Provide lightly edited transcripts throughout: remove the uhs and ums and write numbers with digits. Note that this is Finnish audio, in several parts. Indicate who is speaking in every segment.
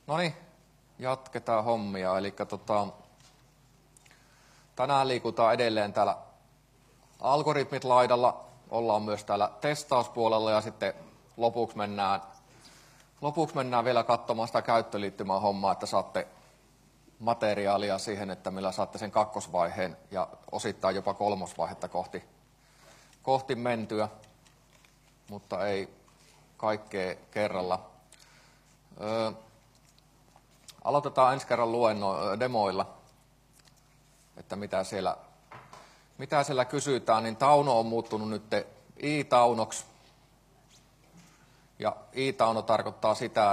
Speaker 1: No niin, jatketaan hommia. Eli tänään liikutaan edelleen täällä algoritmit laidalla. Ollaan myös täällä testauspuolella ja sitten lopuksi mennään vielä katsomaan sitä käyttöliittymää hommaa, että saatte materiaalia siihen, että millä saatte sen kakkosvaiheen ja osittain jopa kolmosvaihetta kohti mentyä, mutta ei kaikkea kerralla. Aloitetaan ensi kerran demoilla, että mitä siellä kysytään, niin Tauno on muuttunut nyt i-taunoksi. Ja i-tauno tarkoittaa sitä,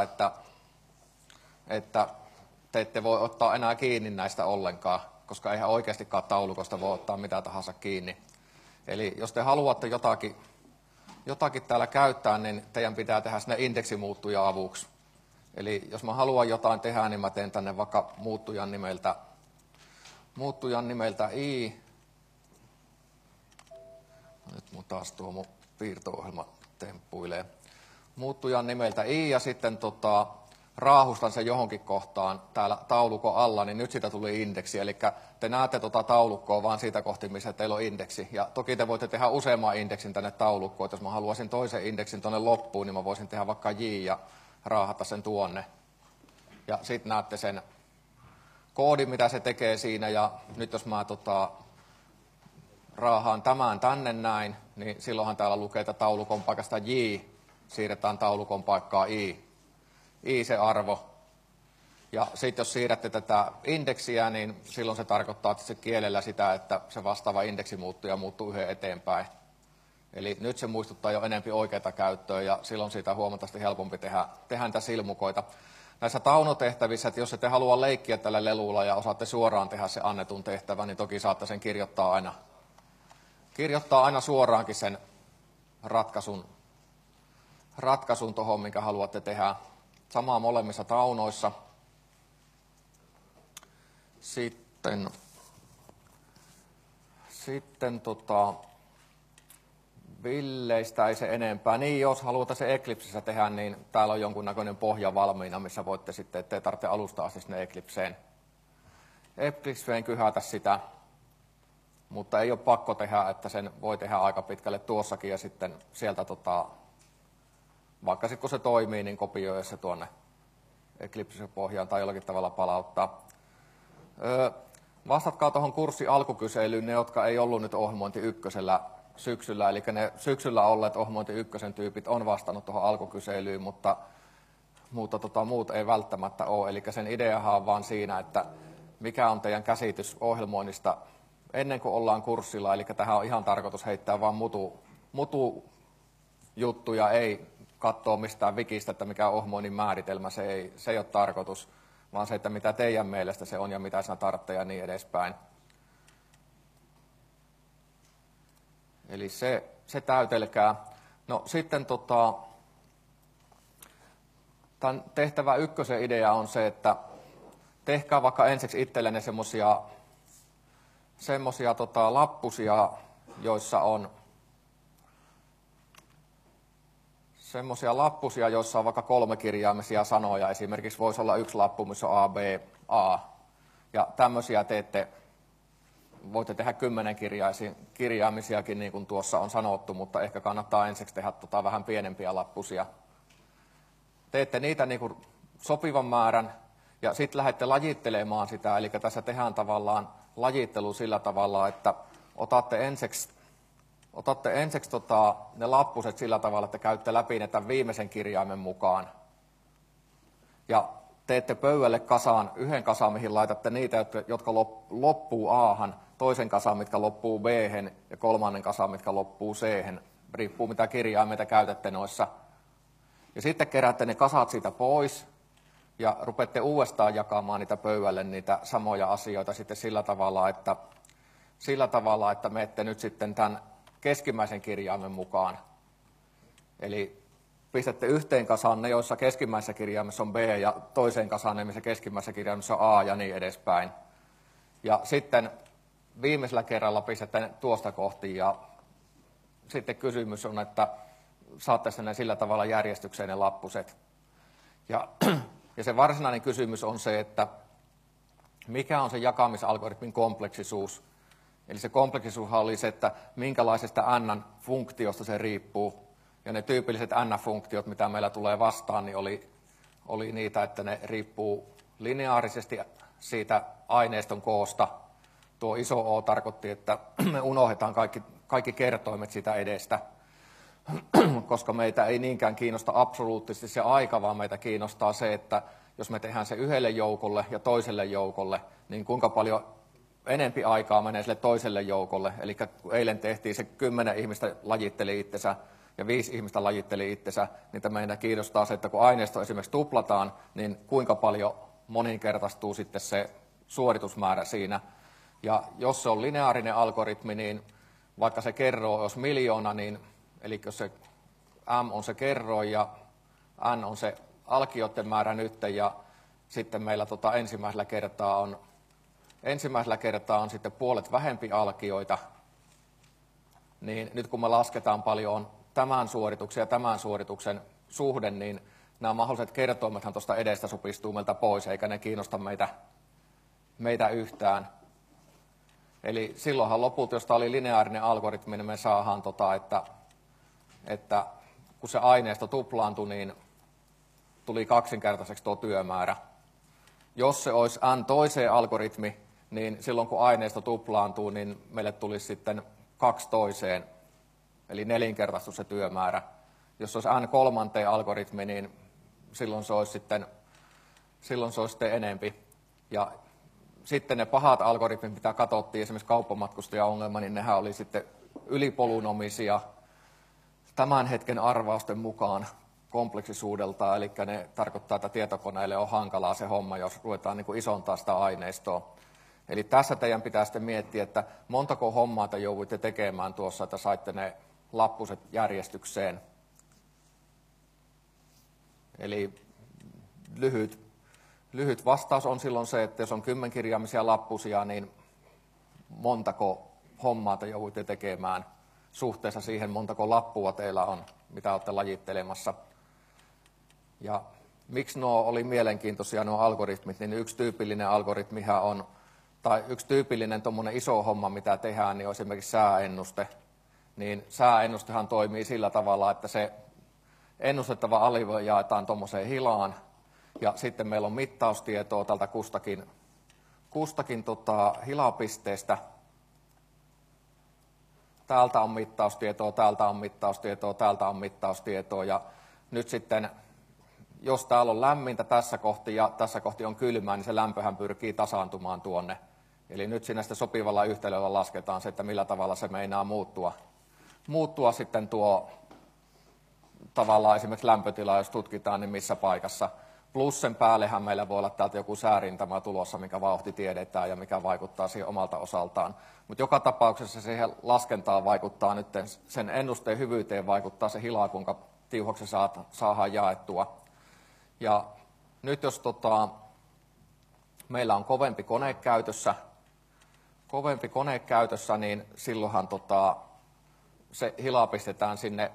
Speaker 1: että te ette voi ottaa enää kiinni näistä ollenkaan, koska eihän oikeastikaan taulukosta voi ottaa mitä tahansa kiinni. Eli jos te haluatte jotakin täällä käyttää, niin teidän pitää tehdä sinne indeksimuuttuja avuksi. Eli jos mä haluan jotain tehdä, niin mä teen tänne vaikka muuttujan nimeltä i. Nyt mun taas tuo mun piirto-ohjelma temppuilee. Muuttujan nimeltä i ja sitten raahustan sen johonkin kohtaan täällä taulukon alla, niin nyt siitä tuli indeksi. Eli te näette taulukkoa vaan siitä kohti, missä teillä on indeksi. Ja toki te voitte tehdä useamman indeksin tänne taulukkoon. Että jos mä haluaisin toisen indeksin tuonne loppuun, niin mä voisin tehdä vaikka j ja raahata sen tuonne. Ja sitten näette sen koodin, mitä se tekee siinä. Ja nyt jos mä raahaan tämän tänne näin, niin silloinhan täällä lukee, että taulukon paikasta j siirretään taulukon paikkaa i se arvo. Ja sitten jos siirrätte tätä indeksiä, niin silloin se tarkoittaa että se kielellä sitä, että se vastaava indeksimuuttuja muuttuu yhden eteenpäin. Eli nyt se muistuttaa jo enempi oikeaa käyttöä ja silloin siitä on huomattavasti helpompi tehdä niitä silmukoita. Näissä taunotehtävissä, että jos ette halua leikkiä tällä lelulla ja osaatte suoraan tehdä se annetun tehtävän, niin toki saatte sen kirjoittaa aina suoraankin sen ratkaisun tuohon, minkä haluatte tehdä. Samaa molemmissa taunoissa. Sitten Villeistä ei se enempää. Niin, jos haluatte se Eclipsessä tehdä, niin täällä on jonkunnäköinen pohja valmiina, missä voitte sitten, ettei tarvitse alusta asti sinne Eclipseen kyhätä sitä. Mutta ei ole pakko tehdä, että sen voi tehdä aika pitkälle tuossakin ja sitten sieltä vaikka sitten kun se toimii, niin kopioi se tuonne Eclipsen pohjaan tai jollakin tavalla palauttaa. Vastatkaa tuohon kurssin alkukyselyyn ne, jotka ei ollut nyt ohjelmointi ykkösellä syksyllä. Eli ne syksyllä olleet ohjelmointi ykkösen tyypit on vastannut tuohon alkukyselyyn, mutta muut ei välttämättä ole. Eli sen ideahan on vaan siinä, että mikä on teidän käsitys ohjelmoinnista ennen kuin ollaan kurssilla. Eli tähän on ihan tarkoitus heittää vaan mutu juttuja, ei katsoa mistään wikistä, että mikä on ohjelmoinnin määritelmä, se ei ole tarkoitus, vaan se, että mitä teidän mielestä se on ja mitä sinä tarvitsee ja niin edespäin. Eli se täytelkää. No sitten tämän tehtävä ykkösen idea on se, että tehkää vaikka ensiksi itsellenne semmoisia lappusia, joissa on vaikka 3 kirjaimisia sanoja. Esimerkiksi voisi olla yksi lappu, missä on A, B, A. Ja tämmöisiä voitte tehdä 10 kirjaimisiakin, niin kuin tuossa on sanottu, mutta ehkä kannattaa ensiksi tehdä vähän pienempiä lappusia. Teette niitä niin kuin sopivan määrän ja sitten lähdette lajittelemaan sitä. Eli tässä tehdään tavallaan lajittelu sillä tavalla, että otatte ensiksi ne lappuset sillä tavalla, että käytte läpi ne tämän viimeisen kirjaimen mukaan. Ja teette pöydälle yhden kasaan, mihin laitatte niitä, jotka loppuu A-han, toisen kasaan, mitkä loppuu B-hen ja kolmannen kasaan, mitkä loppuu C-hen. Riippuu mitä kirjaimeita käytätte noissa. Ja sitten keräätte ne kasat siitä pois ja rupeatte uudestaan jakamaan niitä pöydälle niitä samoja asioita sitten sillä tavalla, että menette nyt sitten tämän keskimmäisen kirjaimen mukaan. Eli pistätte yhteen kasaan ne, joissa keskimmäisessä kirjaimessa on B ja toiseen kasaan ne, missä keskimmäisessä kirjaimessa on A ja niin edespäin. Ja sitten viimeisellä kerralla pistätte ne tuosta kohti ja sitten kysymys on, että saatte ne sillä tavalla järjestykseen ne lappuset. Ja Ja se varsinainen kysymys on se, että mikä on se jakamisalgoritmin kompleksisuus. Eli se kompleksisuushan oli se, että minkälaisesta n-funktiosta se riippuu. Ja ne tyypilliset n-funktiot, mitä meillä tulee vastaan, niin oli niitä, että ne riippuu lineaarisesti siitä aineiston koosta. Tuo iso O tarkoitti, että me unohdetaan kaikki kertoimet siitä edestä, koska meitä ei niinkään kiinnosta absoluuttisesti se aika, vaan meitä kiinnostaa se, että jos me tehdään se yhdelle joukolle ja toiselle joukolle, niin kuinka paljon enempi aikaa menee sille toiselle joukolle. Eli kun eilen tehtiin se 10 ihmistä lajitteli itsensä ja 5 ihmistä lajitteli itsensä, niin meitä kiinnostaa se, että kun aineisto esimerkiksi tuplataan, niin kuinka paljon moninkertaistuu sitten se suoritusmäärä siinä. Ja jos se on lineaarinen algoritmi, niin vaikka se kerroin olisi 1 000 000, niin, eli jos se M on se kerroin ja N on se alkioiden määrä nyt, ja sitten meillä ensimmäisellä kertaa on sitten puolet vähempi alkioita, niin nyt kun me lasketaan paljon tämän suorituksen ja tämän suorituksen suhde, niin nämä mahdolliset kertoimethan tuosta edestä supistuu meiltä pois, eikä ne kiinnosta meitä yhtään. Eli silloinhan lopulta, jos tämä oli lineaarinen algoritmi, niin me saadaan, että kun se aineisto tuplaantui, niin tuli kaksinkertaiseksi tuo työmäärä. Jos se olisi n-toiseen algoritmi, niin silloin kun aineisto tuplaantuu, niin meille tulisi sitten 2 toiseen, eli 4-kertaistus se työmäärä. Jos se olisi n-kolmanteen algoritmi, niin silloin se olisi sitten enempi. Ja sitten ne pahat algoritmit, mitä katsottiin, esimerkiksi kauppamatkustajaongelma, niin nehän oli sitten ylipolunomisia tämän hetken arvausten mukaan kompleksisuudelta, eli ne tarkoittaa, että tietokoneille on hankalaa se homma, jos ruvetaan niin kuin isontaa sitä aineistoa. Eli tässä teidän pitää sitten miettiä, että montako hommaa te jouduitte tekemään tuossa, että saitte ne lappuset järjestykseen. Eli lyhyt vastaus on silloin se, että jos on 10-kirjaimisia lappusia, niin montako hommaa te jouduitte tekemään suhteessa siihen, montako lappua teillä on, mitä olette lajittelemassa. Ja miksi nuo oli mielenkiintoisia nuo algoritmit, niin yksi tyypillinen algoritmihan on, tai yksi tyypillinen tuommoinen iso homma, mitä tehdään, niin on esimerkiksi sääennuste. Niin sääennustehan toimii sillä tavalla, että se ennustettava alue jaetaan tuommoiseen hilaan, ja sitten meillä on mittaustietoa tältä kustakin hilapisteestä. Täältä on mittaustietoa, täältä on mittaustietoa, täältä on mittaustietoa, ja nyt sitten, jos täällä on lämmintä tässä kohti ja tässä kohti on kylmää, niin se lämpöhän pyrkii tasaantumaan tuonne. Eli nyt siinä sitten sopivalla yhtälöllä lasketaan se, että millä tavalla se meinaa muuttua sitten tuo tavallaan esimerkiksi lämpötila, jos tutkitaan, niin missä paikassa. Plus sen päällehän meillä voi olla täältä joku säärintama tulossa, mikä vauhti tiedetään ja mikä vaikuttaa siihen omalta osaltaan. Mutta joka tapauksessa siihen laskentaan vaikuttaa nyt, sen ennusteen hyvyyteen vaikuttaa se hila, kuinka tiuhaksi saadaan jaettua. Ja nyt jos meillä on kovempi kone käytössä, niin silloinhan se hila pistetään sinne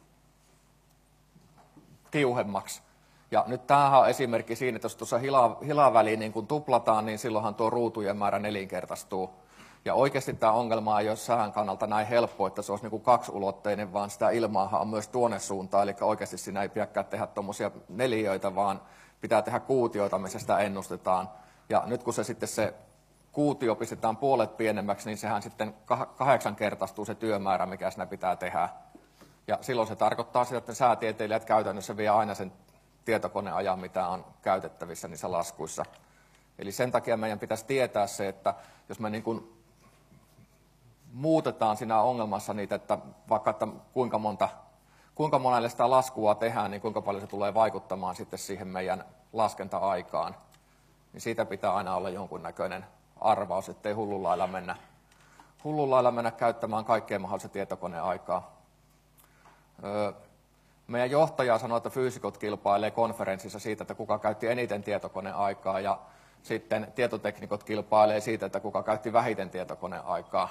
Speaker 1: tiuhemmaksi. Ja nyt tämähän on esimerkki siinä, että jos tuossa hilaväliin niin kun tuplataan, niin silloinhan tuo ruutujen määrä 4-kertaistuu. Ja oikeasti tämä ongelma ei ole sään kannalta näin helppo, että se olisi niin kuin 2-ulotteinen, vaan sitä ilmaahan on myös tuonne suuntaan. Eli oikeasti siinä ei pidäkään tehdä tuommoisia neliöitä, vaan pitää tehdä kuutioita, missä sitä ennustetaan. Ja nyt kun se kuutio pistetään puolet pienemmäksi, niin sehän sitten 8-kertaistuu se työmäärä, mikä siinä pitää tehdä. Ja silloin se tarkoittaa sitä, että säätieteilijät käytännössä vie aina sen tietokoneajan, mitä on käytettävissä niissä laskuissa. Eli sen takia meidän pitäisi tietää se, että jos me niin kuin muutetaan siinä ongelmassa niitä, että vaikka että kuinka monelle sitä laskua tehdään, niin kuinka paljon se tulee vaikuttamaan sitten siihen meidän laskenta-aikaan. Niin siitä pitää aina olla jonkunnäköinen arvaus, ettei hullun lailla mennä käyttämään kaikkea mahdollista tietokoneaikaa. Meidän johtaja sanoi, että fyysikot kilpailee konferenssissa siitä, että kuka käytti eniten tietokoneaikaa, ja sitten tietoteknikot kilpailee siitä, että kuka käytti vähiten tietokoneaikaa.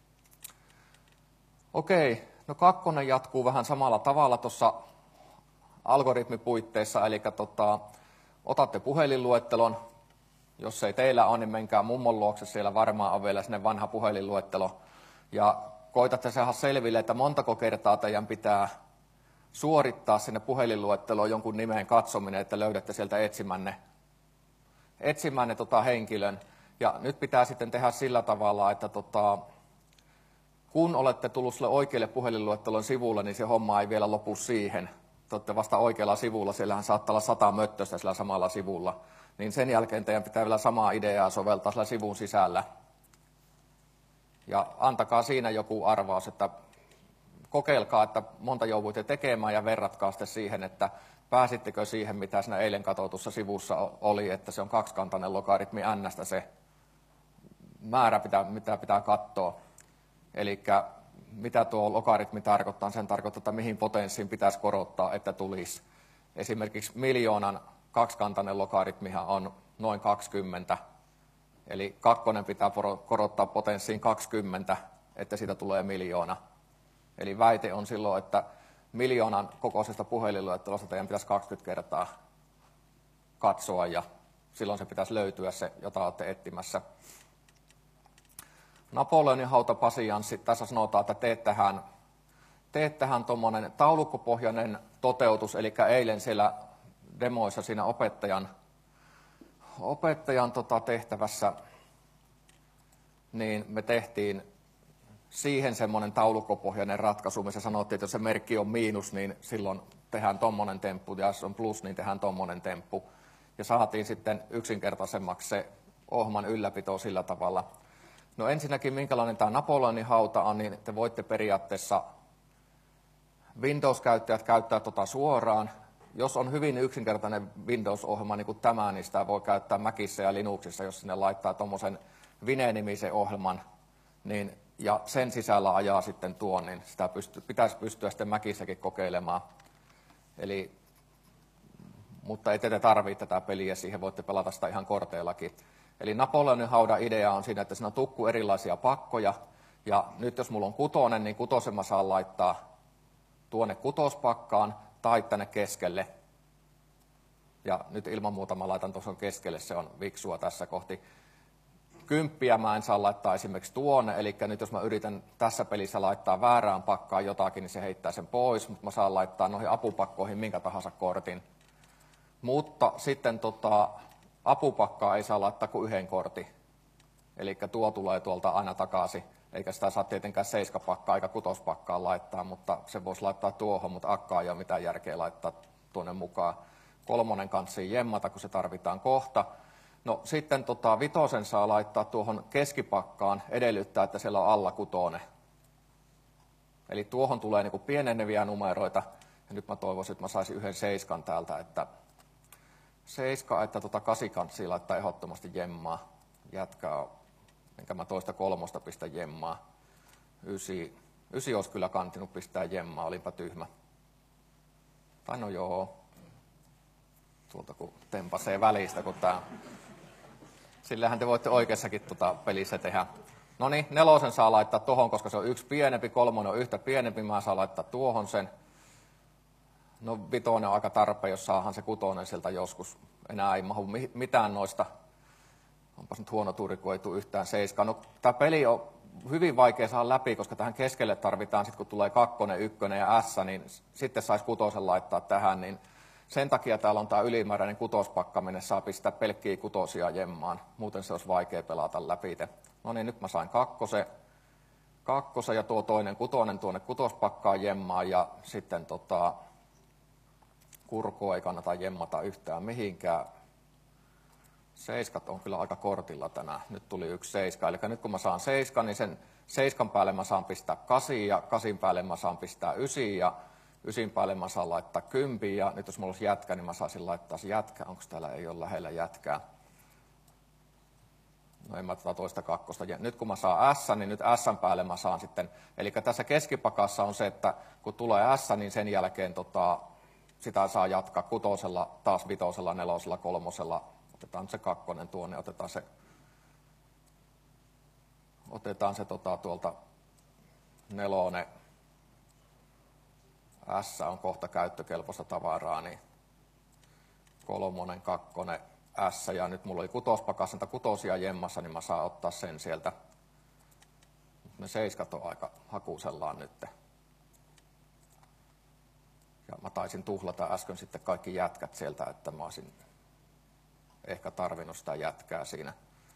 Speaker 1: Okei, no 2 jatkuu vähän samalla tavalla tuossa algoritmipuitteissa, eli otatte puhelinluettelon, jos ei teillä ole, niin menkää mummon luokse, siellä varmaan on vielä sinne vanha puhelinluettelo, ja koitatte saada selville, että montako kertaa teidän pitää suorittaa sinne puhelinluetteloon jonkun nimen katsominen, että löydätte sieltä etsimänne henkilön. Ja nyt pitää sitten tehdä sillä tavalla, että kun olette tullut sille oikealle puhelinluettelon sivulle, niin se homma ei vielä lopu siihen. Te olette vasta oikealla sivulla, siellähän saattaa olla 100 möttöstä sillä samalla sivulla. Niin sen jälkeen teidän pitää vielä samaa ideaa soveltaa sillä sivun sisällä. Ja antakaa siinä joku arvaus, että kokeilkaa, että monta jouduitte tekemään ja verratkaa sitten siihen, että pääsittekö siihen, mitä siinä eilen katsotussa sivussa oli, että se on kaksikantainen logaritmi n-stä se määrä, mitä pitää katsoa. Eli mitä tuo logaritmi tarkoittaa, sen tarkoittaa, että mihin potenssiin pitäisi korottaa, että tulisi. Esimerkiksi miljoonan kaksikantainen logaritmihan on noin 20, eli kakkonen pitää korottaa potenssiin 20, että siitä tulee miljoona. Eli väite on silloin, että miljoonan kokoisesta puhelinluettelosta teidän pitäisi 20 kertaa katsoa, ja silloin se pitäisi löytyä se, jota olette etsimässä. Napoleonin hautapasianssi, tässä sanotaan, että teet tähän tuommoinen taulukkopohjainen toteutus, eli eilen siellä demoissa siinä opettajan tehtävässä, niin me tehtiin siihen semmoinen taulukkopohjainen ratkaisu, missä sanottiin, että jos se merkki on miinus, niin silloin tehdään tommonen temppu, ja jos on plus, niin tehdään tommonen temppu. Ja saatiin sitten yksinkertaisemmaksi se ohjelman ylläpito sillä tavalla. No ensinnäkin, minkälainen tämä Napoleonin hauta on, niin te voitte periaatteessa Windows-käyttäjät käyttää suoraan. Jos on hyvin yksinkertainen Windows-ohjelma niin kuin tämä, niin sitä voi käyttää Macissa ja Linuxissa, jos sinne laittaa tuommoisen Vine-nimisen ohjelman, niin, ja sen sisällä ajaa sitten tuon, niin sitä pitäisi pystyä sitten Macissakin kokeilemaan. Eli, mutta ei te tarvitse tätä peliä, siihen voitte pelata sitä ihan korteillakin. Eli Napoleonin haudan idea on siinä, että siinä on tukku erilaisia pakkoja, ja nyt jos mulla on kutonen, niin kutosen mä saan laittaa tuonne kutospakkaan tai tänne keskelle. Ja nyt ilman muuta mä laitan tuossa keskelle, se on viksua tässä kohti. 10 mä en saa laittaa esimerkiksi tuonne, eli nyt jos mä yritän tässä pelissä laittaa väärään pakkaan jotakin, niin se heittää sen pois, mutta mä saan laittaa noihin apupakkoihin minkä tahansa kortin. Mutta sitten apupakkaa ei saa laittaa kuin yhden kortin. Eli tuo tulee tuolta aina takaisin, eikä sitä saa tietenkään 7-pakkaa eikä 6-pakkaa laittaa, mutta se voisi laittaa tuohon, mutta akkaa ei ole mitään järkeä laittaa tuonne mukaan. 3 kanssiin jemmata, kun se tarvitaan kohta. No sitten 5 saa laittaa tuohon keskipakkaan, edellyttää, että siellä on alla 6. Eli tuohon tulee niin kuin pieneneviä numeroita, ja nyt mä toivoisin, että mä saisin yhden 7 täältä, että 7, että 8 kanssiin laittaa ehdottomasti jemmaa. Jätkää, enkä mä toista 3 pistä jemmaa. 9 olisi kyllä kantinut pistää jemmaa, olinpa tyhmä. Tai no joo, tuolta kun tempasee välistä, kun tää. Sillähän te voitte oikeassakin pelissä tehdä. No niin, 4 saa laittaa tuohon, koska se on 1 pienempi, 3 on yhtä pienempi, mä saan laittaa tuohon sen. No 5 on aika tarpeen, jos saahan se 6 sieltä joskus. Enää ei mahu mitään noista. Onpas nyt huono tuuri, kun ei tule yhtään 7. No tämä peli on hyvin vaikea saada läpi, koska tähän keskelle tarvitaan, sit kun tulee 2, 1 ja S, niin sitten saisi 6 laittaa tähän, niin sen takia täällä on tämä ylimääräinen 6-pakka, minne saa pistää pelkkiä 6 jemmaan. Muuten se olisi vaikea pelata läpi. No niin, nyt mä sain 2 ja tuo toinen 6 tuonne 6-pakkaan jemmaan, ja sitten kurkua ei kannata jemmata yhtään mihinkään. 7 on kyllä aika kortilla tänään. Nyt tuli 1 7. Eli nyt kun mä saan 7, niin sen 7 päälle mä saan pistää 8, ja 8 päälle mä saan pistää 9, ja 9 päälle mä saan laittaa 10, ja nyt jos mulla olisi jätkä, niin mä saisin laittaa se jätkä. Onko täällä, ei ole lähellä jätkää? No en mä tätä toista 2. Nyt kun mä saan S, niin nyt S päälle mä saan sitten, eli tässä keskipakassa on se, että kun tulee S, niin sen jälkeen sitä saa jatkaa 6, taas 5, 4, 3. Otetaan se 2 tuonne, otetaan se tuolta 4 S on kohta käyttökelpoista tavaraa, niin 3, 2, S, ja nyt mulla oli kutospakassa niitä kutosia jemmassa, niin mä saan ottaa sen sieltä. Ne 7 on aika hakusellaan nyt. Ja mä taisin tuhlata äsken sitten kaikki jätkät sieltä, että mä olisin ehkä tarvinnut sitä jätkää siinä.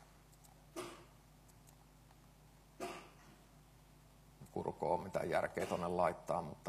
Speaker 1: Kurko on mitään järkeä tonne laittaa, mutta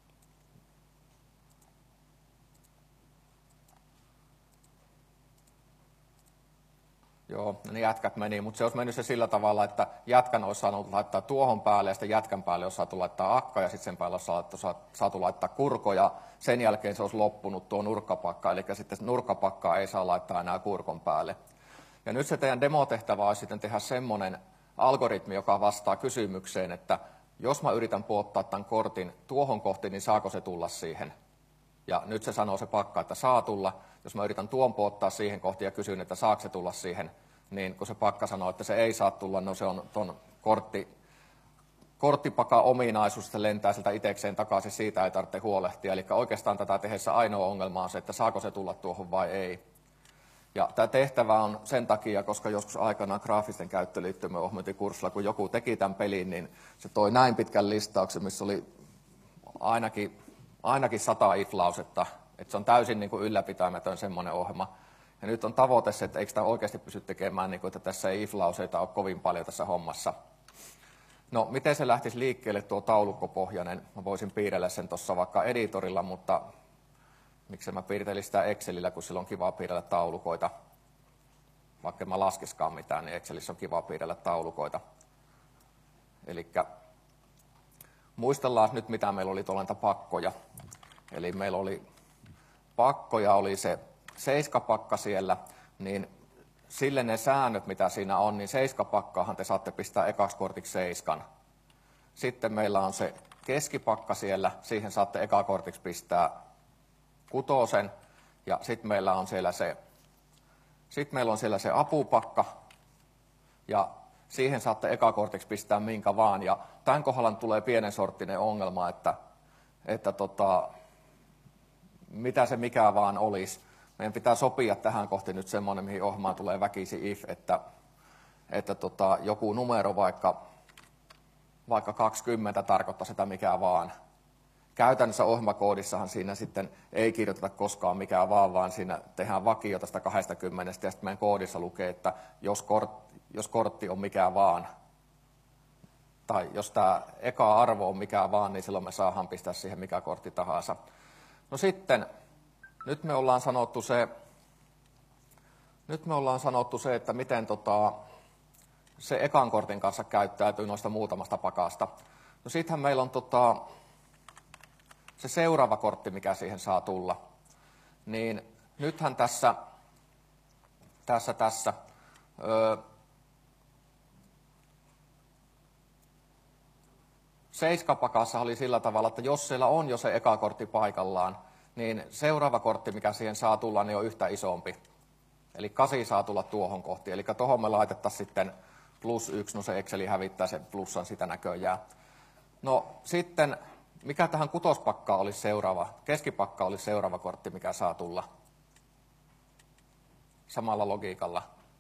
Speaker 1: joo, niin jätkät meni, mutta se olisi mennyt se sillä tavalla, että jätkän olisi saanut laittaa tuohon päälle ja sitten jätkän päälle olisi saatu laittaa akka ja sitten sen päälle olisi saatu laittaa kurko ja sen jälkeen se olisi loppunut tuo nurkkapakka, eli sitten nurkkapakkaa ei saa laittaa enää kurkon päälle. Ja nyt se teidän demotehtävä olisi sitten tehdä semmoinen algoritmi, joka vastaa kysymykseen, että jos mä yritän puottaa tämän kortin tuohon kohti, niin saako se tulla siihen? Ja nyt se sanoo se pakka, että saa tulla. Jos mä yritän tuon puottaa siihen kohti ja kysyn, että saako se tulla siihen, niin kun se pakka sanoo, että se ei saa tulla, no se on tuon korttipakan ominaisuus, se lentää sieltä itsekseen takaisin, siitä ei tarvitse huolehtia. Eli oikeastaan tätä tehdessä ainoa ongelma on se, että saako se tulla tuohon vai ei. Ja tämä tehtävä on sen takia, koska joskus aikanaan graafisten käyttöliittymien ohjelmointikurssilla, kun joku teki tämän pelin, niin se toi näin pitkän listauksen, missä oli ainakin 100 if-lausetta, että se on täysin niin kuin ylläpitämätön semmoinen ohjelma. Ja nyt on tavoite se, että eikö tämä oikeasti pysty tekemään, niin kuin, että tässä ei if-lauseita ole kovin paljon tässä hommassa. No, miten se lähtisi liikkeelle tuo taulukkopohjainen? Mä voisin piirrellä sen tuossa vaikka editorilla, mutta miksi mä piirtelin sitä Excelillä, kun sillä on kiva piirrellä taulukoita. Vaikka mä laskiskaan mitään, niin Excelissä on kiva piirrellä taulukoita. Elikkä muistellaan nyt, mitä meillä oli tuolla pakkoja. Eli meillä oli pakkoja, oli se 7-pakka siellä, niin sille ne säännöt, mitä siinä on, niin 7-pakkaahan te saatte pistää ekaksi kortiksi 7. Sitten meillä on se keskipakka siellä, siihen saatte ekakortiksi pistää 6, ja sitten meillä on siellä se apupakka, ja siihen saatte ekakortiksi pistää minkä vaan, ja tämän kohdalla tulee pienen sorttinen ongelma, että mitä se mikä vaan olisi. Meidän pitää sopia tähän kohti nyt semmoinen, mihin ohjelmaan tulee väkisi if, että joku numero vaikka 20 tarkoittaa sitä mikä vaan. Käytännössä ohjelmakoodissahan siinä sitten ei kirjoiteta koskaan mikä vaan siinä tehdään vakio tästä 20, ja sitten meidän koodissa lukee, että jos kortti on mikä vaan, tai jos tämä eka arvo on mikä vaan, niin silloin me saadaan pistää siihen mikä kortti tahansa. No sitten, nyt me ollaan sanottu se, että miten se ekan kortin kanssa käyttäytyy noista muutamasta pakasta. No sittenhän meillä on se seuraava kortti, mikä siihen saa tulla. Niin nythän tässä 7-pakassa oli sillä tavalla, että jos siellä on jo se eka kortti paikallaan, niin seuraava kortti, mikä siihen saa tulla, niin on yhtä isompi. Eli 8 saa tulla tuohon kohti. Eli tuohon me laitettaisiin sitten +1, no se Exceli hävittää sen plussan sitä näköjään. No sitten, mikä tähän kutospakkaan olisi seuraava, keskipakka olisi seuraava kortti, mikä saa tulla samalla logiikalla.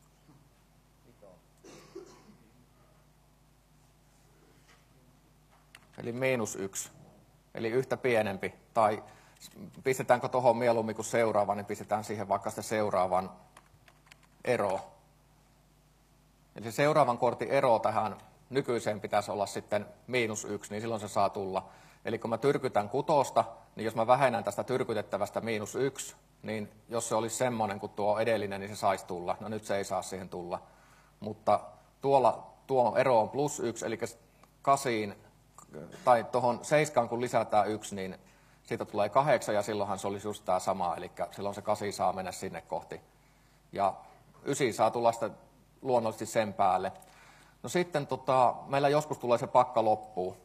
Speaker 1: Eli -1, eli yhtä pienempi. Tai pistetäänkö tuohon mieluummin kuin seuraava, niin pistetään siihen vaikka sitä seuraavan ero. Eli se seuraavan kortin ero tähän nykyiseen pitäisi olla sitten -1, niin silloin se saa tulla. Eli kun mä tyrkytän 6, niin jos mä vähennän tästä tyrkytettävästä -1, niin jos se olisi semmoinen kuin tuo edellinen, niin se saisi tulla. No nyt se ei saa siihen tulla. Mutta tuo ero on +1, eli 8, tai tuohon 7 kun lisätään 1, niin siitä tulee 8, ja silloinhan se olisi just tämä sama, eli silloin se 8 saa mennä sinne kohti. Ja 9 saa tulla sitten luonnollisesti sen päälle. No sitten meillä joskus tulee se pakka loppuun.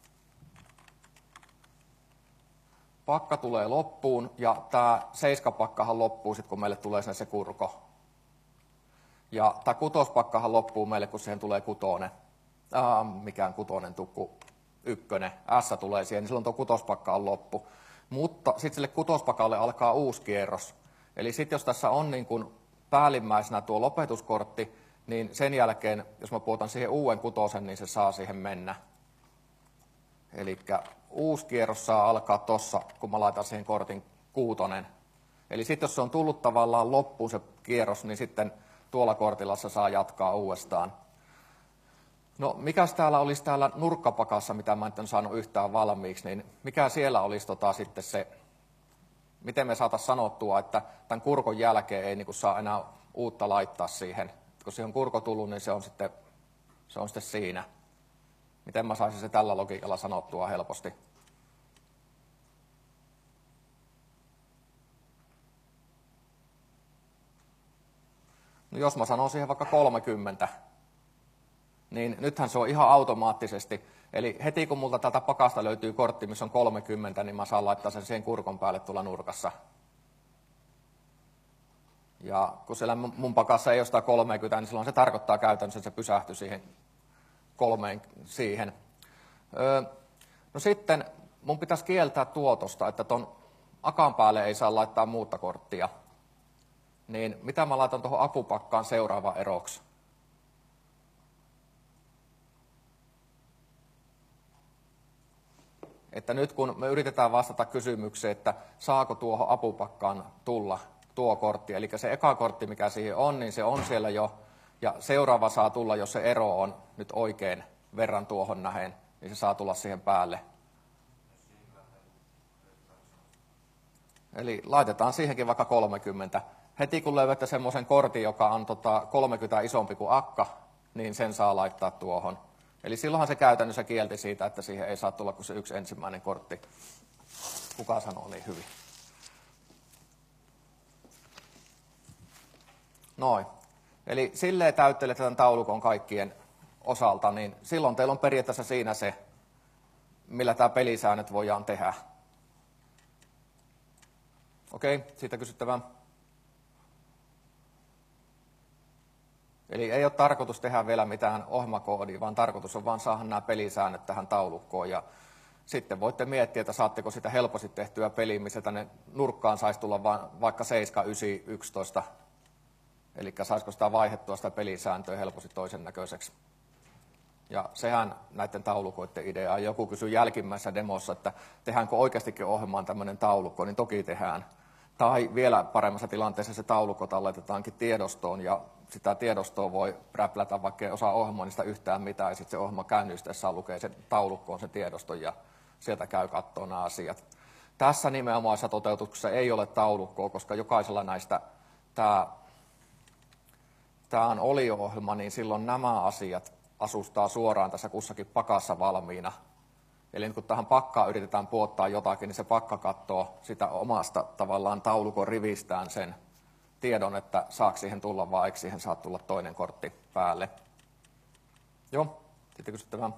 Speaker 1: Pakka tulee loppuun, ja tämä 7-pakkahan loppuu sitten, kun meille tulee se kurko. Ja tämä 6-pakkahan loppuu meille, kun siihen tulee 6. Mikään 6 tukku. ykkönen, S tulee siihen, niin silloin tuo kutospakka on loppu. Mutta sitten sille kutospakalle alkaa uusi kierros. Eli sitten jos tässä on niin kuin päällimmäisenä tuo lopetuskortti, niin sen jälkeen, jos mä puhutan siihen uuden kutosen, niin se saa siihen mennä. Eli uusi kierros saa alkaa tuossa, kun mä laitan siihen kortin 6. Eli sitten jos se on tullut tavallaan loppuun se kierros, niin sitten tuolla kortilla se saa jatkaa uudestaan. No mikäs täällä olisi täällä nurkkapakassa, mitä mä en ole saanut yhtään valmiiksi, niin mikä siellä olisi sitten se, miten me saataisiin sanottua, että tämän kurkon jälkeen ei niin saa enää uutta laittaa siihen. Kun siihen on kurko tullut, niin se on sitten siinä. Miten mä saisin se tällä logiikalla sanottua helposti? No jos mä sanon siihen vaikka 30, niin nythän se on ihan automaattisesti. Eli heti kun multa täältä pakasta löytyy kortti, missä on 30, niin mä saan laittaa sen siihen kurkon päälle tuolla nurkassa. Ja kun siellä mun pakassa ei ole sitä 30, niin silloin se tarkoittaa käytännössä, että se pysähtyy siihen. No sitten mun pitäisi kieltää tuotosta, että ton akan päälle ei saa laittaa muuta korttia. Niin mitä mä laitan tuohon apupakkaan seuraava eroksi? Että nyt kun me yritetään vastata kysymykseen, että saako tuohon apupakkaan tulla tuo kortti, eli se eka kortti, mikä siihen on, niin se on siellä jo, ja seuraava saa tulla, jos se ero on nyt oikein verran tuohon nähen, niin se saa tulla siihen päälle. Eli laitetaan siihenkin vaikka 30. Heti kun löydätte semmoisen kortin, joka on 30 isompi kuin akka, niin sen saa laittaa tuohon. Eli silloinhan se käytännössä kielti siitä, että siihen ei saa tulla kuin se yksi ensimmäinen kortti. Kuka sanoo niin hyvin? Noin. Eli silleen täyttelette tämän taulukon kaikkien osalta, niin silloin teillä on periaatteessa siinä se, millä tämä pelisäännöt voidaan tehdä. Okei, siitä kysyttävää. Eli ei ole tarkoitus tehdä vielä mitään ohjelmakoodia, vaan tarkoitus on vaan saada nämä pelisäännöt tähän taulukkoon. Ja sitten voitte miettiä, että saatteko sitä helposti tehtyä peliä, missä tänne nurkkaan saisi tulla vaikka 7, 9, 11. Eli saisiko sitä vaihdettua sitä pelisääntöä helposti toisen näköiseksi. Ja sehän näiden taulukoiden idea. Joku kysyi jälkimmäisessä demossa, että tehdäänkö oikeastikin ohjelmaan tämmöinen taulukko, niin toki tehdään. Tai vielä paremmassa tilanteessa se taulukko talletetaankin tiedostoon, ja sitä tiedostoa voi räplätä, vaikka ei osaa ohjelmoinnista yhtään mitään, ja sitten se ohjelma käynnistyessään lukee sen taulukkoon se tiedosto, ja sieltä käy katsoa nämä asiat. Tässä nimenomaisessa toteutuksessa ei ole taulukkoa, koska jokaisella näistä tämä on olio-ohjelma, niin silloin nämä asiat asustaa suoraan tässä kussakin pakassa valmiina. Eli kun tähän pakkaan yritetään puottaa jotakin, niin se pakka katsoo sitä omasta tavallaan taulukon rivistään sen tiedon, että saako siihen tulla vai eikö siihen saa tulla toinen kortti päälle. Joo, sitten kysyttävää.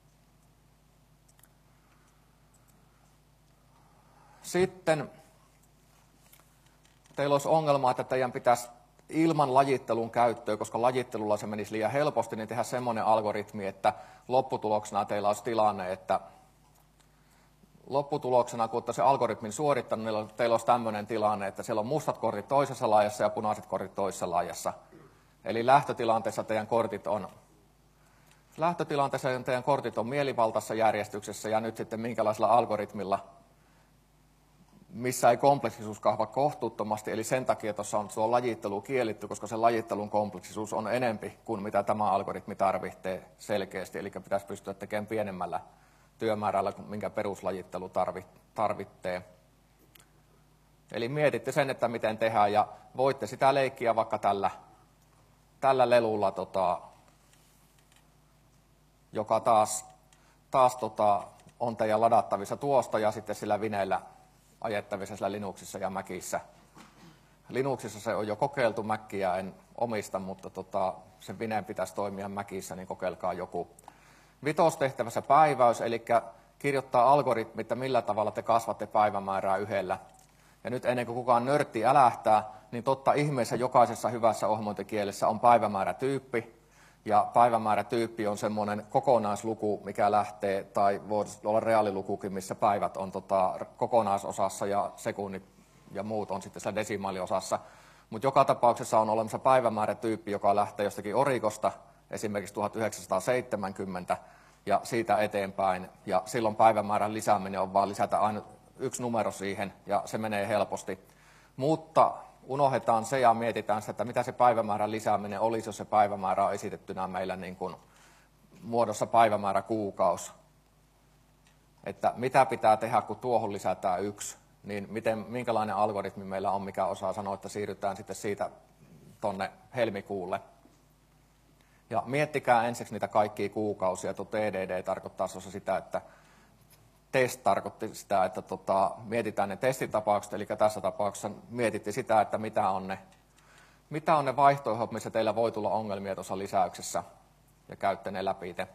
Speaker 1: Sitten teillä olisi ongelma, että teidän pitäisi ilman lajittelun käyttöä, koska lajittelulla se menisi liian helposti, niin tehdä semmoinen algoritmi, että lopputuloksena teillä olisi tilanne, että lopputuloksena, kun olette se algoritmin suorittanut, niin teillä olisi tämmöinen tilanne, että siellä on mustat kortit toisessa laajassa ja punaiset kortit toisessa laajassa. Eli lähtötilanteessa teidän kortit on mielivaltaisessa järjestyksessä, ja nyt sitten minkälaisella algoritmilla, missä ei kompleksisuus kahva kohtuuttomasti, eli sen takia tuossa on tuo lajittelu kielletty, koska se lajittelun kompleksisuus on enempi kuin mitä tämä algoritmi tarvitsee selkeästi, eli pitäisi pystyä tekemään pienemmällä työmäärällä, minkä peruslajittelu tarvitsee. Eli mietitte sen, että miten tehdään, ja voitte sitä leikkiä vaikka tällä lelulla, joka taas on teidän ladattavissa tuosta, ja sitten sillä vineillä ajettavissa sillä Linuxissa ja Macissa. Linuxissa se on jo kokeiltu, Macia en omista, mutta sen vineen pitäisi toimia Macissa, niin kokeilkaa joku. Vitostehtävässä päiväys, eli kirjoittaa algoritmi, että millä tavalla te kasvatte päivämäärää yhdellä. Ja nyt ennen kuin kukaan nörtti älähtää, niin totta ihmeessä jokaisessa hyvässä ohjelmointikielessä on päivämäärätyyppi. Ja päivämäärätyyppi on semmoinen kokonaisluku, mikä lähtee, tai voi olla reaalilukukin, missä päivät on kokonaisosassa ja sekunnit ja muut on sitten desimaaliosassa. Mutta joka tapauksessa on olemassa päivämäärätyyppi, joka lähtee jostakin orikosta, esimerkiksi 1970, ja siitä eteenpäin. Ja silloin päivämäärän lisääminen on vaan lisätä aina yksi numero siihen, ja se menee helposti. Mutta unohdetaan se ja mietitään sitä, että mitä se päivämäärän lisääminen olisi, jos se päivämäärä on esitettynä meillä niin kuin muodossa päivämäärä kuukausi. Että mitä pitää tehdä, kun tuohon lisätään 1, niin minkälainen algoritmi meillä on, mikä osaa sanoa, että siirrytään sitten siitä tonne helmikuulle. Ja miettikää ensiksi niitä kaikkia kuukausia. Tuo TDD tarkoittaa sitä, että test tarkoitti sitä, että mietitään ne testitapaukset, eli tässä tapauksessa mietitti sitä, että mitä on ne vaihtoehdot, missä teillä voi tulla ongelmia tuossa lisäyksessä, ja käytte ne läpi te.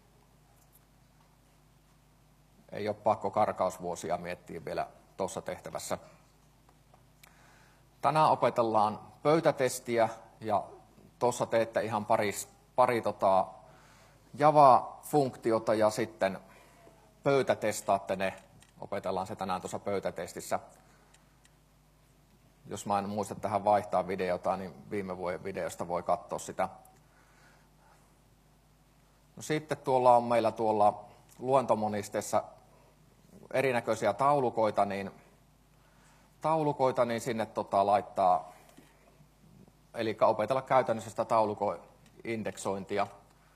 Speaker 1: Ei ole pakko karkausvuosia miettiä vielä tuossa tehtävässä. Tänään opetellaan pöytätestiä, ja tuossa teette ihan pari Java-funktiota, ja sitten pöytätestaatte ne. Opetellaan se tänään tuossa pöytätestissä. Jos mä en muista tähän vaihtaa videota, niin viime vuoden videosta voi katsoa sitä. No sitten on meillä tuolla luentomonisteessa erinäköisiä taulukoita, niin sinne laittaa, eli opetella käytännössä sitä taulukoindeksointia.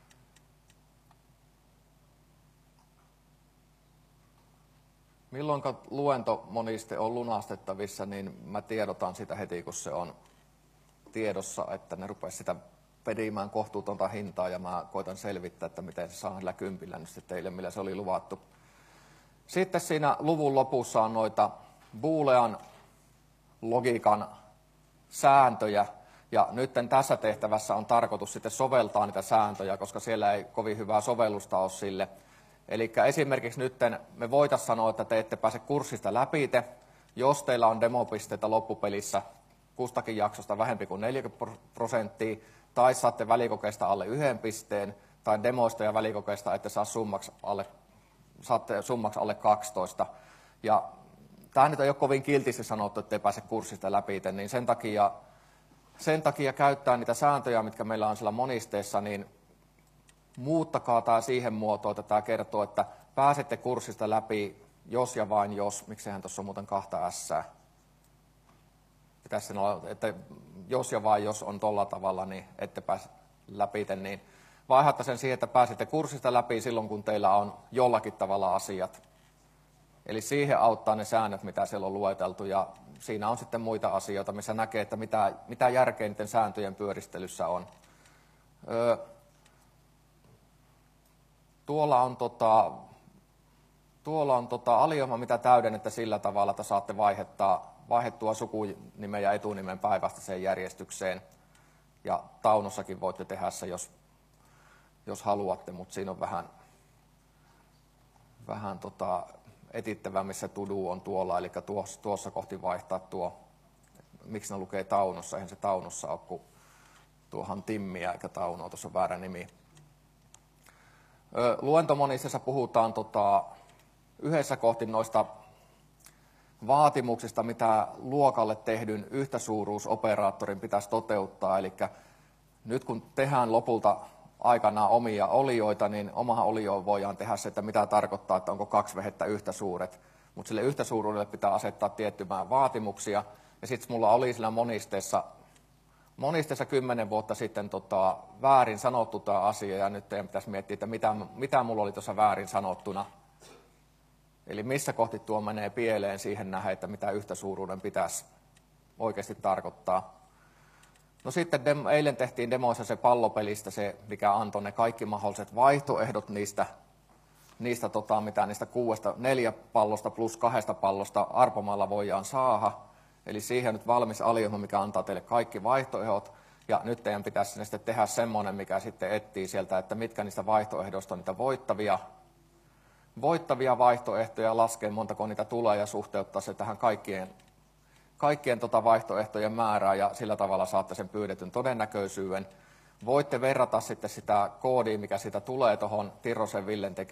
Speaker 1: Milloin luentomoniste on lunastettavissa, niin mä tiedotan sitä heti, kun se on tiedossa, että ne rupeaa sitä perimään kohtuutonta hintaa, ja mä koitan selvittää, että miten se saa sillä kympillä nyt sitten teille, millä se oli luvattu. Sitten siinä luvun lopussa on noita boolean logiikan sääntöjä, ja nyt tässä tehtävässä on tarkoitus sitten soveltaa niitä sääntöjä, koska siellä ei kovin hyvää sovellusta ole sille. Eli esimerkiksi nyt me voitaisiin sanoa, että te ette pääse kurssista läpi, jos teillä on demopisteitä loppupelissä kustakin jaksosta vähempi kuin 40%, tai saatte välikokeista alle 1 pisteen, tai demoista ja välikokeista ette saa saatte summaksi alle 12. Ja tämä nyt ei ole kovin kiltisti sanottu, että ei pääse kurssista läpi, niin sen takia käyttää niitä sääntöjä, mitkä meillä on siellä monisteessa, niin muuttakaa tämä siihen muotoon, että tämä kertoo, että pääsette kurssista läpi, jos ja vain jos. Miksehän tuossa on muuten 2 ässää. Pitäisi sanoa, että jos ja vain jos on tolla tavalla, niin ette pääse läpi, niin vaihdatte sen siihen, että pääsette kurssista läpi silloin, kun teillä on jollakin tavalla asiat. Eli siihen auttaa ne säännöt, mitä siellä on lueteltu, ja siinä on sitten muita asioita, missä näkee, että mitä järkeä niiden sääntöjen pyöristelyssä on. Tuolla on alioma, mitä täydennettä sillä tavalla, että saatte vaihdettua sukunimen ja etunimen päinvastaiseen järjestykseen. Ja Taunossakin voitte tehdä se, jos haluatte, mutta siinä on vähän etittävä, missä to-do on tuolla, eli tuossa kohti vaihtaa tuo, miksi ne lukee Taunossa, eihän se Taunossa ole, kun tuohan Timmiä eikä Taunoa, tuossa on väärä nimi. Luentomonistessa puhutaan yhdessä kohti noista vaatimuksista, mitä luokalle tehdyn yhtäsuuruusoperaattorin pitäisi toteuttaa. Eli nyt kun tehdään lopulta aikanaan omia olioita, niin omahan olioon voidaan tehdä se, että mitä tarkoittaa, että onko 2 vehettä yhtä suuret. Mutta sille yhtäsuuruudelle pitää asettaa tietty määrä vaatimuksia. Ja sitten mulla oli sillä monisteessa 10 vuotta sitten väärin sanottu tämä asia, ja nyt teidän pitäisi miettiä, että mitä mulla oli tuossa väärin sanottuna. Eli missä kohti tuo menee pieleen siihen nähdä, että mitä yhtäsuuruuden pitäisi oikeasti tarkoittaa. No sitten eilen tehtiin demoissa se pallopelistä, se mikä antoi ne kaikki mahdolliset vaihtoehdot niistä mitä niistä 4 pallosta plus 2 pallosta arpomalla voidaan saada. Eli siihen nyt valmis aliohjelma, mikä antaa teille kaikki vaihtoehdot. Ja nyt teidän pitäisi sitten tehdä semmoinen, mikä sitten etsii sieltä, että mitkä niistä vaihtoehdoista on niitä voittavia vaihtoehtoja, laskee montako niitä tulee ja suhteuttaa se tähän kaikkien vaihtoehtojen määrään, ja sillä tavalla saatte sen pyydetyn todennäköisyyden. voitte verrata sitten sitä koodia, mikä siitä tulee tuohon Tirrosen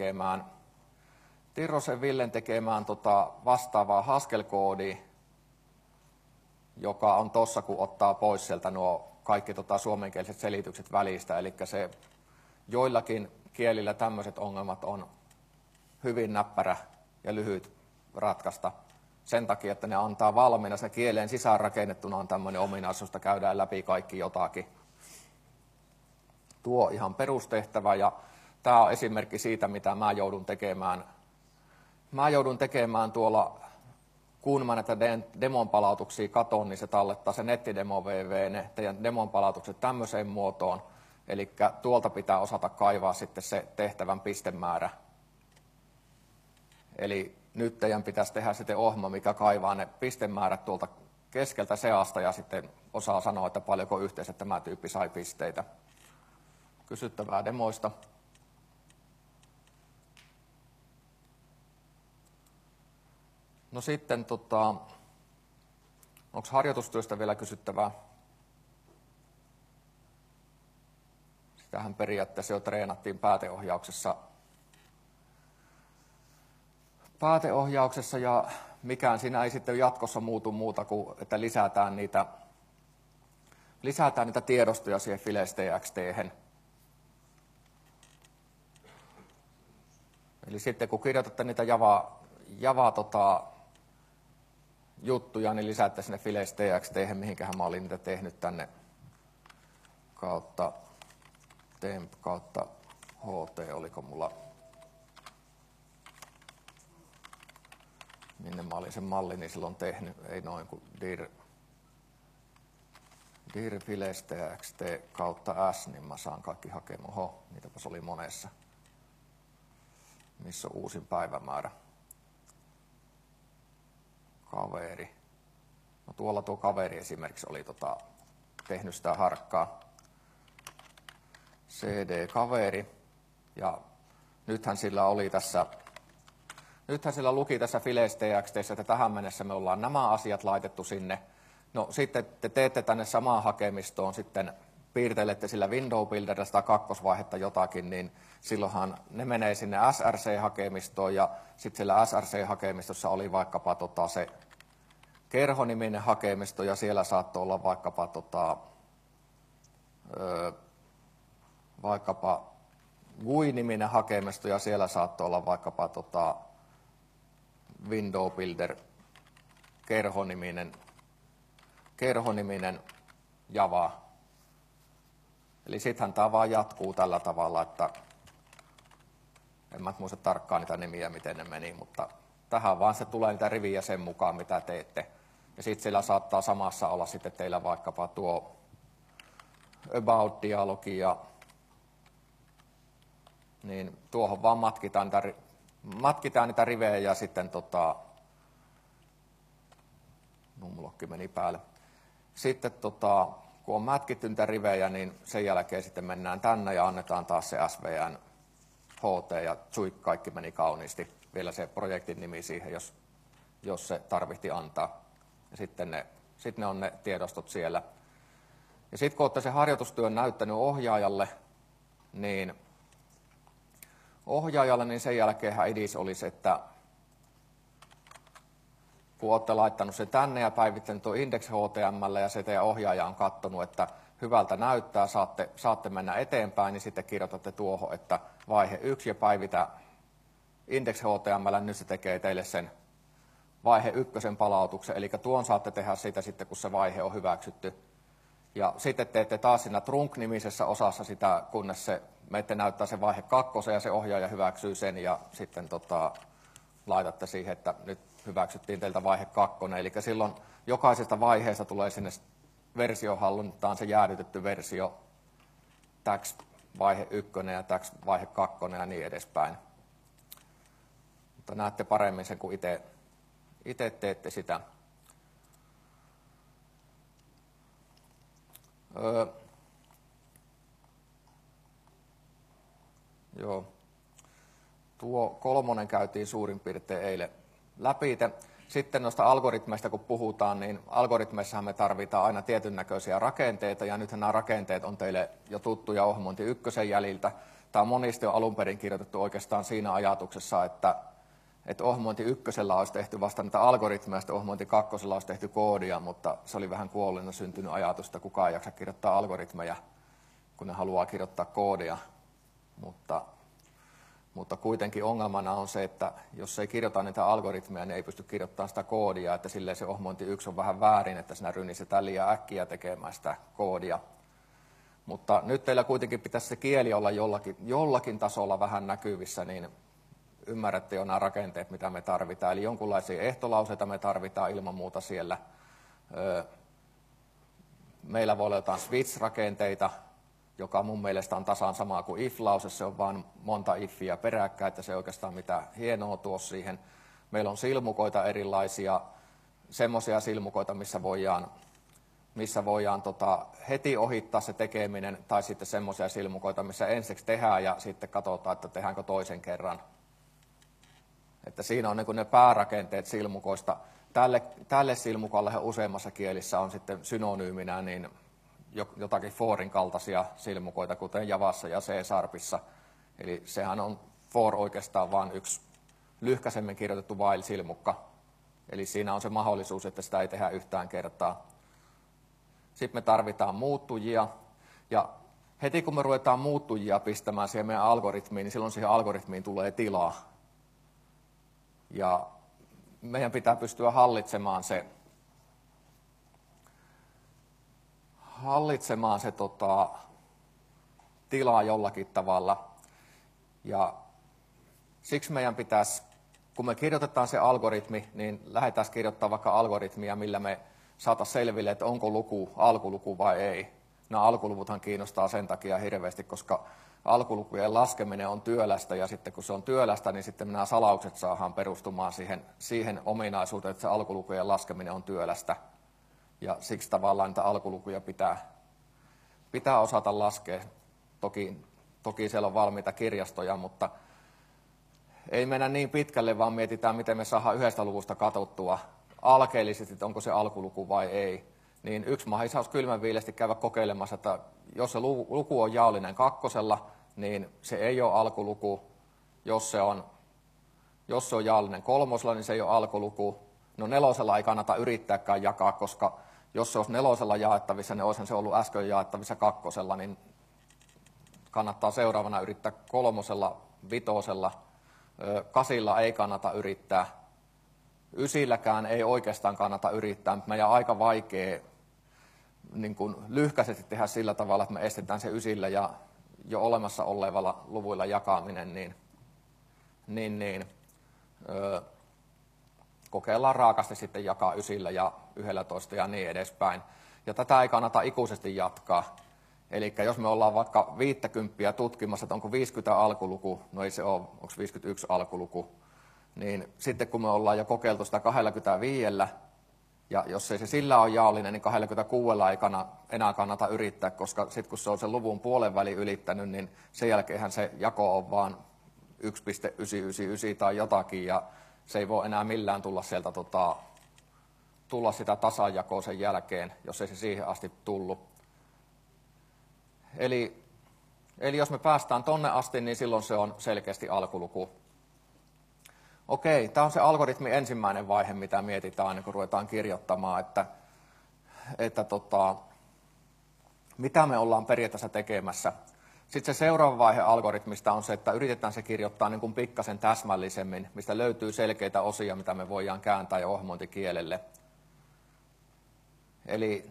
Speaker 1: Villen tekemään vastaavaa Haskell-koodia, joka on tuossa, kun ottaa pois sieltä nuo kaikki suomenkieliset selitykset välistä. Eli se joillakin kielillä tämmöiset ongelmat on hyvin näppärä ja lyhyt ratkaista. Sen takia, että ne antaa valmiina, se kieleen sisään rakennettuna on tämmöinen ominaisuus, josta käydään läpi kaikki jotakin. Tuo ihan perustehtävä, ja tämä on esimerkki siitä, mitä mä joudun tekemään. Mä joudun tekemään tuolla, kun mä näitä demon palautuksia katon, niin se tallettaa se nettidemo VV, ne teidän demon palautukset tämmöiseen muotoon. Eli tuolta pitää osata kaivaa sitten se tehtävän pistemäärä. Eli nyt teidän pitäisi tehdä sitten ohjelma, mikä kaivaa ne pistemäärät tuolta keskeltä seasta ja sitten osaa sanoa, että paljonko yhteensä tämä tyyppi sai pisteitä. Kysyttävää demoista. No sitten, onko harjoitustyöstä vielä kysyttävää? Sitähän periaatteessa jo treenattiin pääteohjauksessa ja mikään siinä ei sitten jatkossa muutu muuta kuin, että lisätään niitä tiedostoja siihen files.txt-hen. Eli sitten kun kirjoitatte niitä juttuja, niin lisäätte sinne files.txt-hen, mihinkähän mä olin niitä tehnyt tänne kautta temp kautta ht, oliko mulla, minne mä olin sen mallini silloin tehnyt, ei noin kuin dir files.txt kautta s, niin mä saan kaikki hakemaan. Oho, niitäpäs oli monessa. Missä on uusin päivämäärä? Kaveri. No tuolla tuo kaveri esimerkiksi oli tehnyt sitä harkkaa. cd-kaveri. Ja nythän sillä luki tässä files.txt, että tähän mennessä me ollaan nämä asiat laitettu sinne. No sitten te teette tänne samaan hakemistoon, sitten piirtelette sillä window builderilla sitä kakkosvaihetta jotakin, niin silloinhan ne menee sinne src-hakemistoon, ja sitten sillä src-hakemistossa oli vaikkapa se kerhoniminen hakemisto, ja siellä saattoi olla vaikkapa GUI-niminen hakemisto, ja siellä saattoi olla vaikkapa window builder kerhoniminen Java. Eli sittenhän tämä vaan jatkuu tällä tavalla, että en mä muista tarkkaan niitä nimiä, miten ne meni, mutta tähän vaan se tulee niitä riviä sen mukaan, mitä teette. Ja sitten siellä saattaa samassa olla sitten teillä vaikkapa tuo about-dialogi, ja niin tuohon vaan matkitaan niitä rivejä, ja sitten numlokki meni päälle. Sitten kun on mätkitty niitä rivejä, niin sen jälkeen sitten mennään tänne ja annetaan taas se SVN HT, ja tsuik, kaikki meni kauniisti. Vielä se projektin nimi siihen, jos se tarvitsi antaa. Ja sitten ne on ne tiedostot siellä. Ja sitten kun olette sen harjoitustyön näyttänyt ohjaajalle, niin sen jälkeen idis olisi, että kun olette laittanut sen tänne ja päivittänyt tuon index.html ja se teidän ohjaaja on katsonut, että hyvältä näyttää, saatte mennä eteenpäin, niin sitten kirjoitatte tuohon, että vaihe 1 ja päivitä index.html, nyt se tekee teille sen vaihe 1 palautuksen, eli tuon saatte tehdä sitä sitten, kun se vaihe on hyväksytty. Ja sitten teette taas siinä trunk-nimisessä osassa sitä, kunnes se meette näyttää se vaihe 2 ja se ohjaaja hyväksyy sen, ja sitten laitatte siihen, että nyt hyväksyttiin teiltä vaihe 2. Eli silloin jokaisesta vaiheesta tulee sinne versiohallintaan se jäädytetty versio, tax vaihe 1 ja tax vaihe 2 ja niin edespäin. Mutta näette paremmin sen, kun itse teette sitä. Joo. Tuo 3 käytiin suurin piirtein eilen läpi. Sitten noista algoritmeista kun puhutaan, niin algoritmeissahan me tarvitaan aina tietyn näköisiä rakenteita, ja nythän nämä rakenteet on teille jo tuttuja ohjelmointi ykkösen jäljiltä. Tämä on monesti jo alun perin kirjoitettu oikeastaan siinä ajatuksessa, että ohjelmointi ykkösellä olisi tehty vasta niitä algoritmeja, sitten ohjelmointi kakkosella olisi tehty koodia, mutta se oli vähän kuolleena syntynyt ajatus, että kukaan ei jaksa kirjoittaa algoritmeja, kun ne haluaa kirjoittaa koodia. Mutta kuitenkin ongelmana on se, että jos ei kirjoita niitä algoritmeja, niin ei pysty kirjoittamaan sitä koodia, että silleen se ohjelmointi 1 on vähän väärin, että siinä rynnisetään liian äkkiä tekemään sitä koodia. Mutta nyt teillä kuitenkin pitäisi se kieli olla jollakin tasolla vähän näkyvissä, niin ymmärrätte jo nämä rakenteet, mitä me tarvitaan. Eli jonkinlaisia ehtolauseita me tarvitaan ilman muuta siellä. Meillä voi olla jotain switch-rakenteita, joka mun mielestä on tasan sama kuin if-lause, se on vain monta iffiä peräkkäin, että se ei oikeastaan mitään hienoa tuo siihen. Meillä on silmukoita erilaisia, semmoisia silmukoita, missä voidaan heti ohittaa se tekeminen, tai sitten semmoisia silmukoita, missä ensiksi tehdään ja sitten katsotaan, että tehdäänkö toisen kerran. Että siinä on niin kuin ne päärakenteet silmukoista. Tälle silmukalle useammassa kielissä on sitten synonyyminä niin jotakin forin kaltaisia silmukoita, kuten Javassa ja C-Sharpissa. Eli sehän on for oikeastaan vain yksi lyhkäisemmin kirjoitettu while-silmukka. Eli siinä on se mahdollisuus, että sitä ei tehdä yhtään kertaa. Sitten me tarvitaan muuttujia. Ja heti kun me ruvetaan muuttujia pistämään siihen meidän algoritmiin, niin silloin siihen algoritmiin tulee tilaa. Ja meidän pitää pystyä hallitsemaan se tilaa jollakin tavalla. Ja siksi meidän pitäisi, kun me kirjoitetaan se algoritmi, niin lähdetään kirjoittamaan vaikka algoritmia, millä me saataisiin selville, että onko luku alkuluku vai ei. Nämä alkuluvuthan kiinnostaa sen takia hirveästi, koska alkulukujen laskeminen on työlästä, ja sitten kun se on työlästä, niin sitten nämä salaukset saadaan perustumaan siihen ominaisuuteen, että se alkulukujen laskeminen on työlästä. Ja siksi tavallaan niitä alkulukuja pitää osata laskea. Toki siellä on valmiita kirjastoja, mutta ei mennä niin pitkälle, vaan mietitään, miten me saadaan yhdestä luvusta katsottua alkeellisesti, että onko se alkuluku vai ei. Niin yksi mahdollisuus kylmänviileästi käydä kokeilemassa, että jos se luku on jaollinen kakkosella, niin se ei ole alkuluku. Jos se on jaollinen kolmosella, niin se ei ole alkuluku. No nelosella ei kannata yrittääkään jakaa, koska jos se olisi nelosella jaettavissa, niin olisihan se ollut äsken jaettavissa kakkosella, niin kannattaa seuraavana yrittää kolmosella, vitosella. Kasilla ei kannata yrittää. Ysilläkään ei oikeastaan kannata yrittää, mutta meidän on aika vaikea niin kuin lyhkäisesti tehdä sillä tavalla, että me estetään se ysillä ja jo olemassa olevalla luvuilla jakaminen, kokeillaan raakasti sitten jakaa ysillä ja 11 ja niin edespäin. Ja tätä ei kannata ikuisesti jatkaa. Eli jos me ollaan vaikka 50 tutkimassa, että onko 50 alkuluku, no ei se ole, onko 51 alkuluku, niin sitten kun me ollaan jo kokeiltu sitä 25, ja jos ei se sillä ole jaollinen, niin 26 ei enää kannata yrittää, koska sitten kun se on sen luvun puolen väli ylittänyt, niin sen jälkeenhän se jako on vaan 1,999 tai jotakin, ja se ei voi enää millään tulla sieltä tulla sitä tasanjakoa sen jälkeen, jos ei se siihen asti tullut. Eli jos me päästään tonne asti, niin silloin se on selkeästi alkuluku. Okei, tämä on se algoritmin ensimmäinen vaihe, mitä mietitään aina kun ruvetaan kirjoittamaan, että mitä me ollaan periaatteessa tekemässä. Sitten se seuraava vaihe algoritmista on se, että yritetään se kirjoittaa niin kuin pikkasen täsmällisemmin, mistä löytyy selkeitä osia, mitä me voidaan kääntää jo ohjelmointikielelle. Eli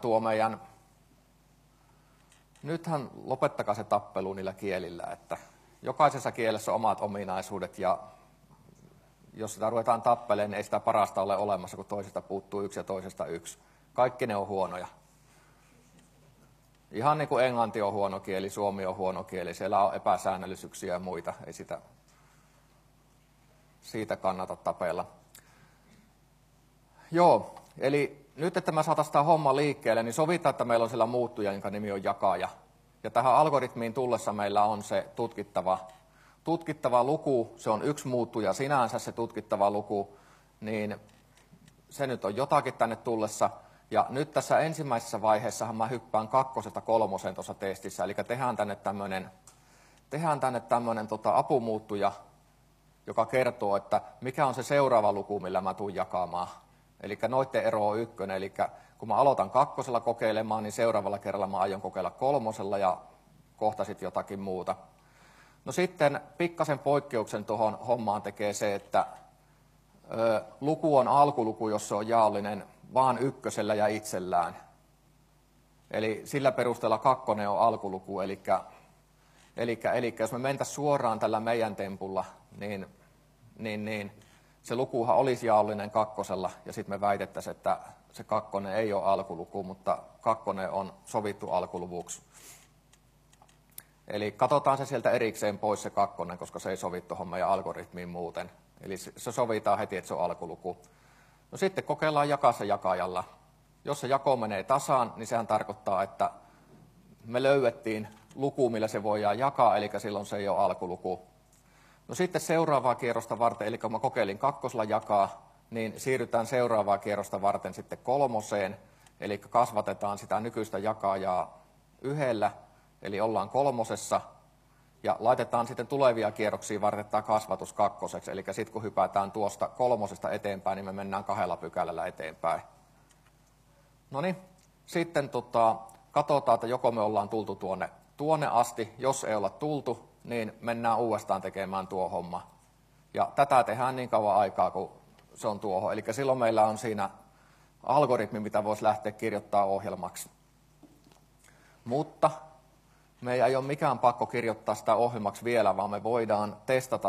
Speaker 1: nythän lopettakaa se tappelu niillä kielillä, että jokaisessa kielessä on omat ominaisuudet, ja jos sitä ruvetaan tappelemaan, niin ei sitä parasta ole olemassa, kun toisesta puuttuu yksi ja toisesta yksi. Kaikki ne on huonoja. Ihan niin kuin englanti on huono kieli, suomi on huono kieli, siellä on epäsäännöllisyyksiä ja muita, ei siitä kannata tapella. Joo, eli nyt, että me saataisiin tämä homma liikkeelle, niin sovitaan, että meillä on siellä muuttuja, jonka nimi on jakaja. Ja tähän algoritmiin tullessa meillä on se tutkittava luku, se on yksi muuttuja sinänsä se tutkittava luku, niin se nyt on jotakin tänne tullessa. Ja nyt tässä ensimmäisessä vaiheessahan mä hyppään 2-3 tuossa testissä, eli tehdään tänne tämmöinen apumuuttuja, joka kertoo, että mikä on se seuraava luku, millä mä tuun jakamaan. Eli noitten ero on 1, eli kun mä aloitan 2 kokeilemaan, niin seuraavalla kerralla mä aion kokeilla 3 ja kohta sitten jotakin muuta. No sitten pikkasen poikkeuksen tuohon hommaan tekee se, että luku on alkuluku, jos se on jaollinen vaan 1 ja itsellään. Eli sillä perusteella 2 on alkuluku, eli jos me mentäisiin suoraan tällä meidän tempulla, niin se lukuhan olisi jaollinen 2 ja sitten me väitettäisiin, että se 2 ei ole alkuluku, mutta 2 on sovittu alkuluvuksi. Eli katsotaan se sieltä erikseen pois se 2, koska se ei sovi tuohon meidän algoritmiin muuten. Eli se sovitaan heti, että se on alkuluku. No sitten kokeillaan jakaa se jakajalla. Jos se jako menee tasaan, niin sehän tarkoittaa, että me löydettiin luku, millä se voidaan jakaa, eli silloin se ei ole alkuluku. No sitten seuraavaa kierrosta varten, eli kun mä kokeilin 2 jakaa, niin siirrytään seuraavaa kierrosta varten sitten 3, eli kasvatetaan sitä nykyistä jakajaa 1, eli ollaan 3, ja laitetaan sitten tulevia kierroksia varten tämä kasvatus 2, eli sitten kun hypätään tuosta 3 eteenpäin, niin me mennään 2 pykälällä eteenpäin. No niin, sitten katsotaan, että joko me ollaan tultu tuonne asti, jos ei olla tultu, niin mennään uudestaan tekemään tuo homma. Ja tätä tehdään niin kauan aikaa, kun se on tuohon. Eli silloin meillä on siinä algoritmi, mitä voisi lähteä kirjoittamaan ohjelmaksi. Mutta meidän ei ole mikään pakko kirjoittaa sitä ohjelmaksi vielä, vaan me voidaan testata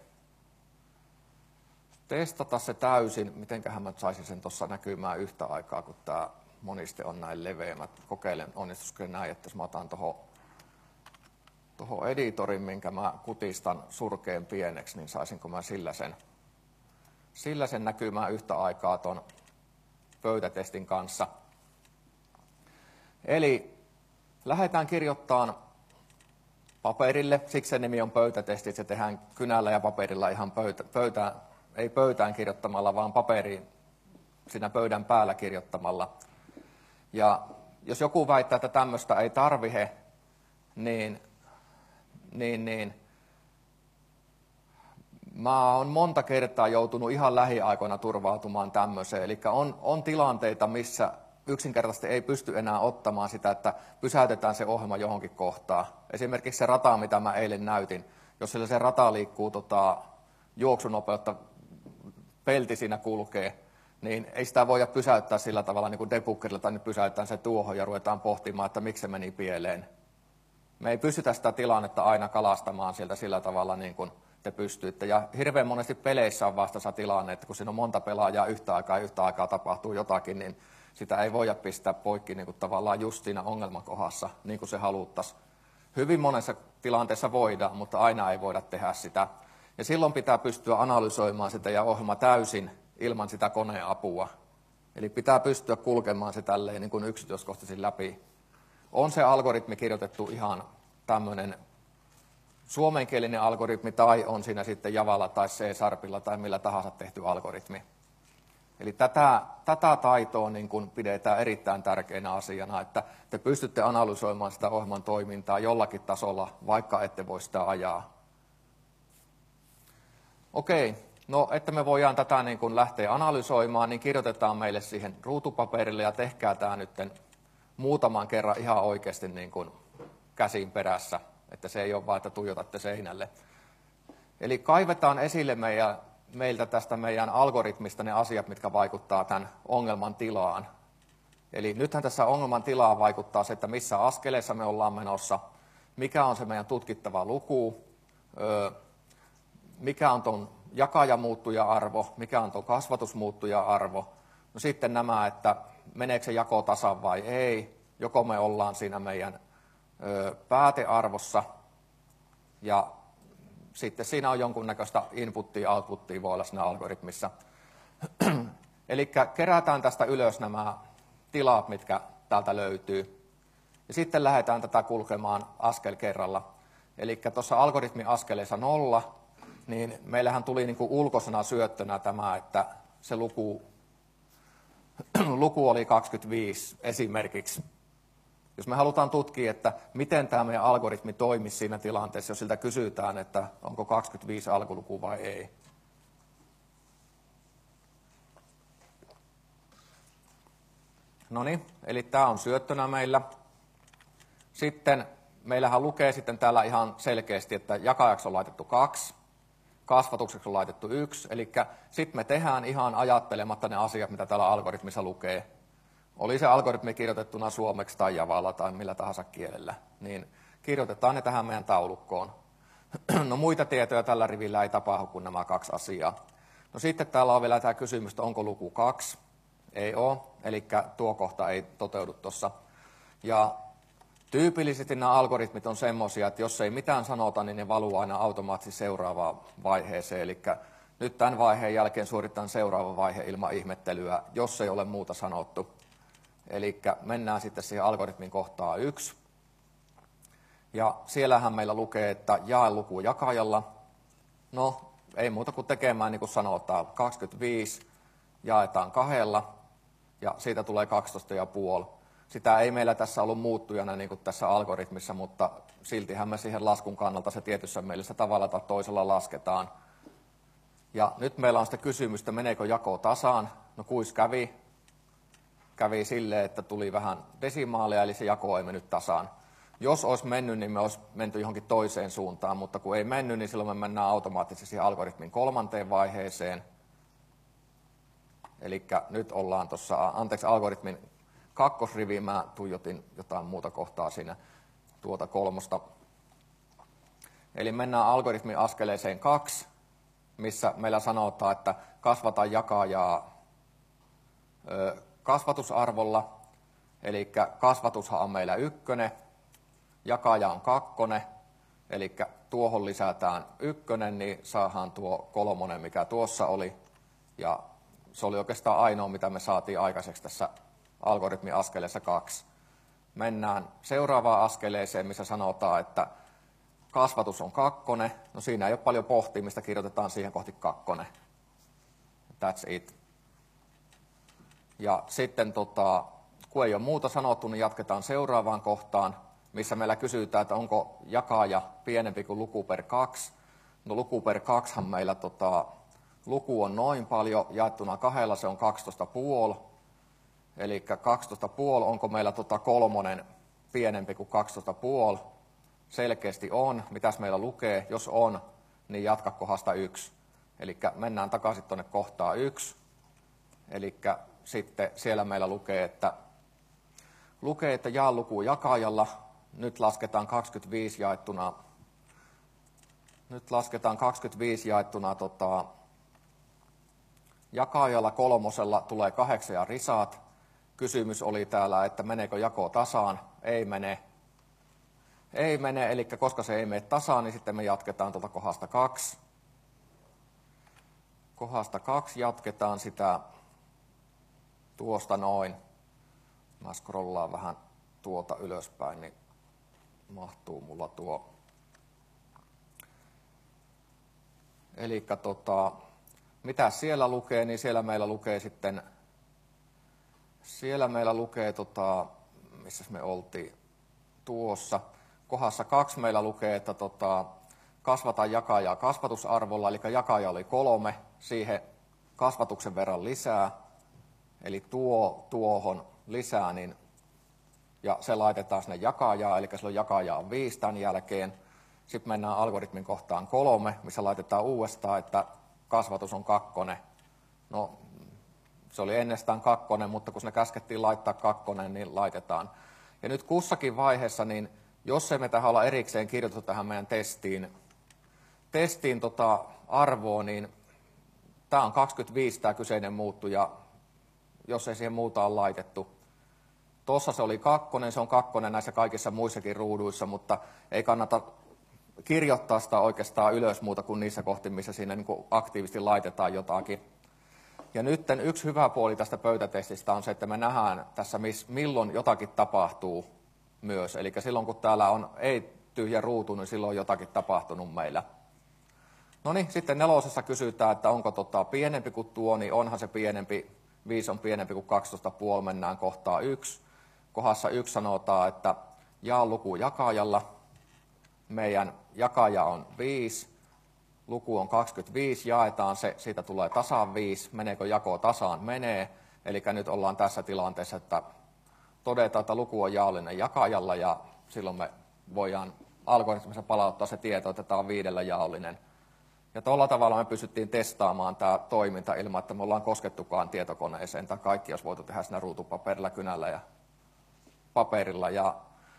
Speaker 1: se täysin. Mitenköhän mä saisin sen tuossa näkymään yhtä aikaa, kun tämä moniste on näin leveä. Mä kokeilen, onnistuisiko näin, että jos mä otan tuohon editorin, minkä mä kutistan surkeen pieneksi, niin saisinko mä sillä sen näkymään yhtä aikaa tuon pöytätestin kanssa. Eli lähdetään kirjoittamaan paperille, siksi se nimi on pöytätesti, että se tehdään kynällä ja paperilla ihan ei pöytään kirjoittamalla, vaan paperiin siinä pöydän päällä kirjoittamalla. Ja jos joku väittää, että tämmöistä ei tarvihe, niin mä oon monta kertaa joutunut ihan lähiaikoina turvautumaan tämmöiseen. Eli on tilanteita, missä yksinkertaisesti ei pysty enää ottamaan sitä, että pysäytetään se ohjelma johonkin kohtaan. Esimerkiksi se rata, mitä mä eilen näytin. Jos siellä se rata liikkuu juoksunopeutta, pelti siinä kulkee, niin ei sitä voida pysäyttää sillä tavalla niin kuin debuggerilla, tai nyt pysäytetään se tuohon ja ruvetaan pohtimaan, että miksi se meni pieleen. Me ei pystytä sitä tilannetta aina kalastamaan sieltä sillä tavalla niin kuin te pystyitte. Ja hirveän monesti peleissä on vastassa tilanne, että kun siinä on monta pelaajaa yhtä aikaa tapahtuu jotakin, niin sitä ei voida pistää poikki niin kuin tavallaan just siinä ongelmakohdassa, niin kuin se haluttaisiin. Hyvin monessa tilanteessa voidaan, mutta aina ei voida tehdä sitä. Ja silloin pitää pystyä analysoimaan sitä ja ohjelma täysin ilman sitä koneapua. Eli pitää pystyä kulkemaan se tälleen niin kuin yksityiskohtaisin läpi. On se algoritmi kirjoitettu ihan tämmöinen suomenkielinen algoritmi, tai on siinä sitten Javalla tai C-Sharpilla tai millä tahansa tehty algoritmi. Eli tätä taitoa niin kuin pidetään erittäin tärkeänä asiana, että te pystytte analysoimaan sitä ohjelman toimintaa jollakin tasolla, vaikka ette voi sitä ajaa. Okei, no että me voidaan tätä niin kuin lähteä analysoimaan, niin kirjoitetaan meille siihen ruutupaperille ja tehkää tämä nyt muutaman kerran ihan oikeasti niin kuin käsin perässä, että se ei ole vain, että tuijotatte seinälle. Eli kaivetaan esille meiltä tästä meidän algoritmista ne asiat, mitkä vaikuttaa tämän ongelman tilaan. Eli nythän tässä ongelman tilaan vaikuttaa se, että missä askeleessa me ollaan menossa, mikä on se meidän tutkittava luku, mikä on tuon jakajamuuttuja-arvo, mikä on tuon kasvatusmuuttuja-arvo. No sitten nämä, että meneekö se jako tasan vai ei, joko me ollaan siinä meidän päätearvossa ja sitten siinä on jonkunnäköistä inputtia, outputtia voi olla siinä algoritmissa. Eli kerätään tästä ylös nämä tilat, mitkä täältä löytyy. Ja sitten lähdetään tätä kulkemaan askel kerralla. Eli tuossa algoritmin askeleessa 0, niin meillähän tuli niin kuin ulkoisena syöttönä tämä, että se luku luku oli 25 esimerkiksi. Jos me halutaan tutkia, että miten tämä meidän algoritmi toimisi siinä tilanteessa, jos siltä kysytään, että onko 25 alkuluku vai ei. Noniin, eli tämä on syöttönä meillä. Sitten meillähän lukee sitten täällä ihan selkeästi, että jakajaksi on laitettu 2, kasvatukseksi on laitettu 1, eli sitten me tehdään ihan ajattelematta ne asiat, mitä täällä algoritmissa lukee. Oli se algoritmi kirjoitettuna suomeksi tai javalla tai millä tahansa kielellä, niin kirjoitetaan ne tähän meidän taulukkoon. No muita tietoja tällä rivillä ei tapahdu kuin nämä 2 asiaa. No sitten täällä on vielä tämä kysymys, että onko luku 2? Ei ole, eli tuo kohta ei toteudu tuossa. Ja tyypillisesti nämä algoritmit on semmoisia, että jos ei mitään sanota, niin ne valuu aina automaattisesti seuraavaan vaiheeseen. Eli nyt tämän vaiheen jälkeen suoritetaan seuraava vaihe ilman ihmettelyä, jos ei ole muuta sanottu. Eli mennään sitten siihen algoritmin kohtaan 1. Ja siellähän meillä lukee, että jae luku jakajalla. No, ei muuta kuin tekemään niin kuin sanotaan. 25 jaetaan 2 ja siitä tulee 12,5. Sitä ei meillä tässä ollut muuttujana niin kuin tässä algoritmissa, mutta siltihän me siihen laskun kannalta se tietyssä mielessä tavalla tai toisella lasketaan. Ja nyt meillä on sitten kysymys, että meneekö jako tasaan? No kuis kävi? Kävi silleen, että tuli vähän desimaaleja, eli se jako ei mennyt tasaan. Jos olisi mennyt, niin me olisi menty johonkin toiseen suuntaan, mutta kun ei mennyt, niin silloin me mennään automaattisesti algoritmin 3. vaiheeseen. Eli nyt ollaan tuossa, algoritmin 2. riviin, mä tuijotin jotain muuta kohtaa siinä tuota 3. Eli mennään algoritmin askeleeseen 2, missä meillä sanotaan, että kasvata jakajaa kasvatusarvolla, eli kasvatushan on meillä 1, jakaja on 2, eli tuohon lisätään 1, niin saadaan tuo 3, mikä tuossa oli, ja se oli oikeastaan ainoa, mitä me saatiin aikaiseksi tässä algoritmin askeleessa 2. Mennään seuraavaan askeleeseen, missä sanotaan, että kasvatus on 2, no siinä ei ole paljon pohtimista, kirjoitetaan siihen kohti 2. That's it. Ja sitten kun ei ole muuta sanottu, niin jatketaan seuraavaan kohtaan, missä meillä kysytään, että onko jakaja pienempi kuin luku per 2. No luku per 2 meillä luku on noin paljon, jaettuna 2 se on 12,5. Eli 12,5, onko meillä 3 pienempi kuin 12,5? Selkeästi on. Mitäs meillä lukee? Jos on, niin jatka kohdasta 1. Eli mennään takaisin tuonne kohtaan 1. Eli sitten siellä meillä lukee, että jaa luku jakajalla. Nyt lasketaan 25 jaettuna. Jakajalla 3 tulee 8 ja risat. Kysymys oli täällä, että meneekö jako tasaan? Ei mene. Ei mene, eli koska se ei mene tasaan, niin sitten me jatketaan tuolta kohdasta 2. Kohdasta 2 jatketaan sitä tuosta noin. Mä scrollaan vähän tuota ylöspäin, niin mahtuu mulla tuo. Eli mitä siellä lukee, niin siellä meillä lukee sitten, missä me oltiin tuossa. Kohdassa 2 meillä lukee, että kasvata jakajaa kasvatusarvolla, eli jakaja oli 3, siihen kasvatuksen verran lisää, eli tuohon lisää, niin, ja se laitetaan sinne jakajaa, eli silloin jakaja on 5 tämän jälkeen. Sitten mennään algoritmin kohtaan 3, missä laitetaan uudestaan, että kasvatus on 2. No, se oli ennestään 2, mutta kun ne käskettiin laittaa 2, niin laitetaan. Ja nyt kussakin vaiheessa, niin jos emme tähän olla erikseen kirjoitettu tähän meidän testiin arvoa, niin tämä on 25 tämä kyseinen muuttuja, jos ei siihen muuta ole laitettu. Tuossa se oli 2, se on 2 näissä kaikissa muissakin ruuduissa, mutta ei kannata kirjoittaa sitä oikeastaan ylös muuta kuin niissä kohti, missä siinä niin kuin aktiivisesti laitetaan jotakin. Ja nyt yksi hyvä puoli tästä pöytätestistä on se, että me nähdään tässä, milloin jotakin tapahtuu myös. Eli silloin, kun täällä on ei tyhjä ruutu, niin silloin on jotakin tapahtunut meillä. No niin, sitten 4. kysytään, että onko pienempi kuin tuo, niin onhan se pienempi. 5 on pienempi kuin 12,5, mennään kohtaan 1. Kohdassa 1 sanotaan, että jaa luku jakajalla. Meidän jakaja on 5, luku on 25, jaetaan se, siitä tulee tasan 5. Meneekö jako tasaan? Menee. Eli nyt ollaan tässä tilanteessa, että todetaan, että luku on jaollinen jakajalla ja silloin me voidaan algoritmissa palauttaa se tieto, että tämä on 5 jaollinen. Ja tuolla tavalla me pystyttiin testaamaan tämä toiminta ilman, että me ollaan koskettukaan tietokoneeseen. Tämä kaikki olisi voitu tehdä siinä ruutupaperilla, kynällä ja paperilla. Ja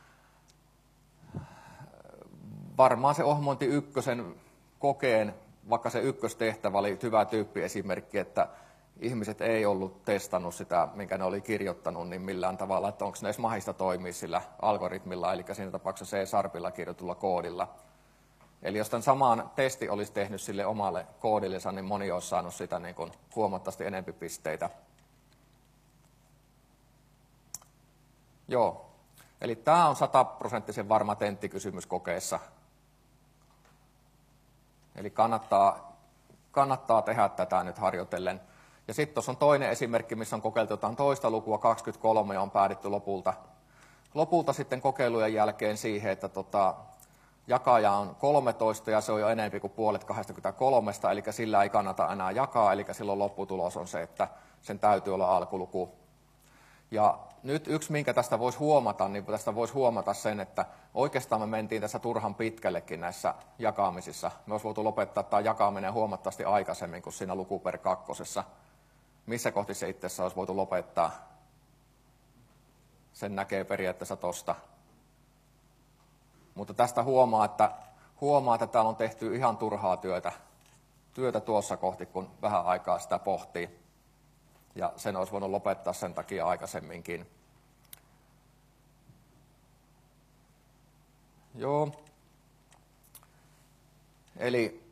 Speaker 1: varmaan se ohjelmointi ykkösen kokeen, vaikka se ykköstehtävä oli hyvä tyyppiesimerkki, että ihmiset ei ollut testannut sitä, minkä ne oli kirjoittanut, niin millään tavalla, että onko ne edes mahdollista toimia sillä algoritmilla, eli siinä tapauksessa C-sharpilla kirjoitulla koodilla. Eli jos tämän saman testi olisi tehnyt sille omalle koodillensa, niin moni olisi saanut sitä niin kuin huomattavasti enempi pisteitä. Joo, eli tämä on 100% varma tenttikysymys kokeessa. Eli kannattaa tehdä tätä nyt harjoitellen. Ja sitten tuossa on toinen esimerkki, missä on kokeiltu jotain toista lukua, 23, ja on päädytty lopulta sitten kokeilujen jälkeen siihen, että jakaja on 13 ja se on jo enemmän kuin puolet 23, eli sillä ei kannata enää jakaa, eli silloin lopputulos on se, että sen täytyy olla alkuluku. Ja nyt yksi, minkä tästä voisi huomata, niin tästä voisi huomata sen, että oikeastaan me mentiin tässä turhan pitkällekin näissä jakamisissa. Me olisi voitu lopettaa tämä jakaminen huomattavasti aikaisemmin kuin siinä luku per kakkosessa. Missä kohti se itse asiassa olisi voitu lopettaa? Sen näkee periaatteessa tosta. Mutta tästä huomaa, että täällä on tehty ihan turhaa työtä tuossa kohti, kun vähän aikaa sitä pohtii. Ja sen olisi voinut lopettaa sen takia aikaisemminkin. Joo. Eli.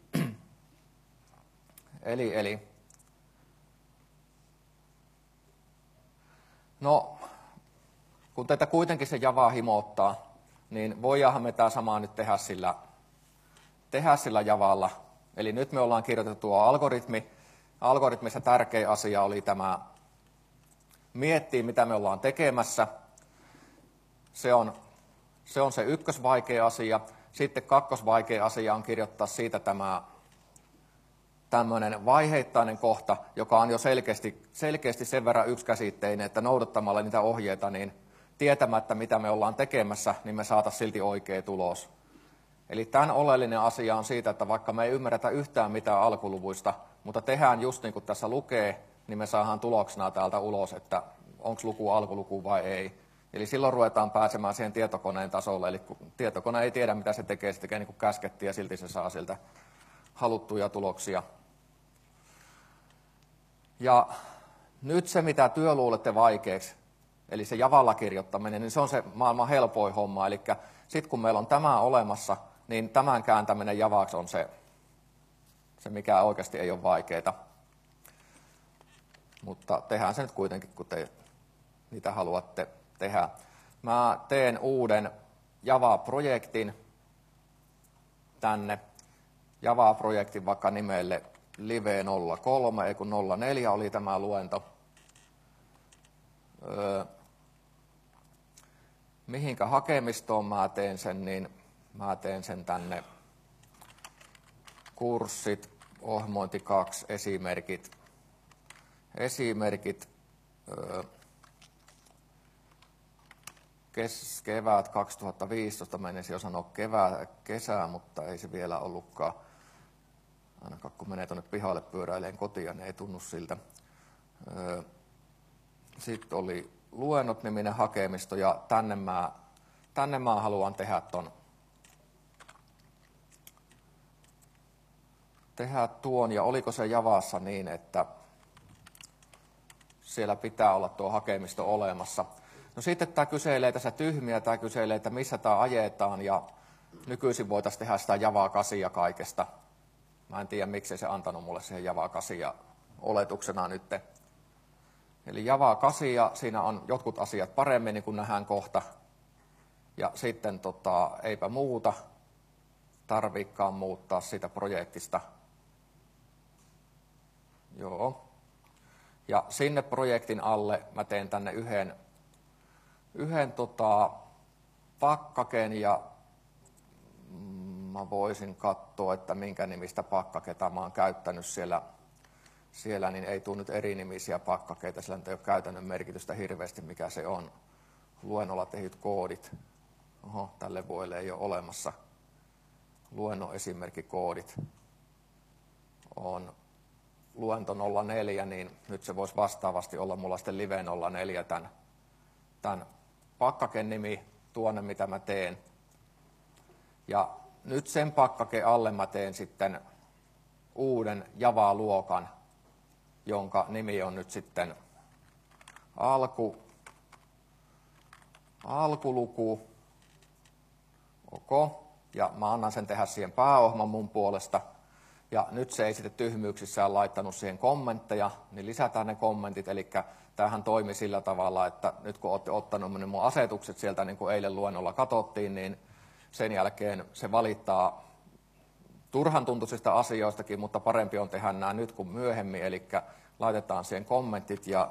Speaker 1: No, kun teitä kuitenkin se Java himouttaa, niin voidaanhan me tämä samaa nyt tehdä sillä Javalla. Eli nyt me ollaan kirjoitettu tuo algoritmi. Algoritmissa tärkeä asia oli tämä miettiä, mitä me ollaan tekemässä. Se on se ykkösvaikea asia. Sitten kakkosvaikea asia on kirjoittaa siitä tämmöinen vaiheittainen kohta, joka on jo selkeästi sen verran yksikäsitteinen, että noudattamalla niitä ohjeita, niin tietämättä mitä me ollaan tekemässä, niin me saataisiin silti oikea tulos. Eli tämän oleellinen asia on siitä, että vaikka me ei ymmärretä yhtään mitään alkuluvuista, mutta tehdään just niin kuin tässä lukee, niin me saadaan tuloksena täältä ulos, että onko luku alkuluku vai ei. Eli silloin ruvetaan pääsemään siihen tietokoneen tasolle, eli kun tietokone ei tiedä mitä se tekee niin kuin käskettiin ja silti se saa siltä haluttuja tuloksia. Ja nyt se mitä työ luulette vaikeaksi, eli se Javalla kirjoittaminen, niin se on se maailman helpoin homma, eli sitten kun meillä on tämä olemassa, niin tämän kääntäminen Javaksi on se mikä oikeasti ei ole vaikeaa. Mutta tehdään se nyt kuitenkin, kun te niitä haluatte tehdä. Mä teen uuden Java-projektin tänne. Java-projektin vaikka nimelle Live 03, ei kun 04 oli tämä luento. Mihinkä hakemistoon mä teen sen, niin mä teen sen tänne kurssit, ohjelmointi 2, esimerkit kevät 2015, menisin jo sanoa kesää, mutta ei se vielä ollutkaan. Ainakaan kun menee tuonne pihalle pyöräilemään kotiin, niin ei tunnu siltä. Sitten oli luennot-niminen hakemisto ja tänne mä haluan tehdä tuon, ja oliko se Javassa niin, että siellä pitää olla tuo hakemisto olemassa. No sitten tämä kyselee tässä tyhmiä, tämä kyselee, että missä tämä ajetaan, ja nykyisin voitaisiin tehdä sitä Java 8 kaikesta. Mä en tiedä, miksei se antanut mulle siihen Java 8 oletuksena nyt. Eli Java 8, siinä on jotkut asiat paremmin, niin kuin nähdään kohta. Ja sitten eipä muuta, tarviikaan muuttaa sitä projektista. Joo. Ja sinne projektin alle mä teen tänne yhden pakkaken ja mä voisin katsoa, että minkä nimistä pakkaketa mä oon käyttänyt siellä niin ei tule nyt erinimisiä pakkakeita, sillä ei ole käytännön merkitystä hirveästi, mikä se on. Luennolla tehdyt koodit. Oho, tälle vuodelle ei ole olemassa. Luennon esimerkkikoodit on luento 04, niin nyt se voisi vastaavasti olla mulla sitten live 04 tämän pakkaken nimi tuonne, mitä mä teen. Ja nyt sen pakkake alle mä teen sitten uuden Java-luokan, jonka nimi on nyt sitten alkuluku. Ok. Ja mä annan sen tehdä siihen pääohjelman mun puolesta. Ja nyt se ei sitten tyhmyyksissään laittanut siihen kommentteja, niin lisätään ne kommentit. Eli tämähän toimi sillä tavalla, että nyt kun olette ottanut mun asetukset sieltä, niin kuin eilen luennolla katsottiin, niin sen jälkeen se valittaa turhan tuntuisista asioistakin, mutta parempi on tehdä nämä nyt kuin myöhemmin. Eli laitetaan siihen kommentit ja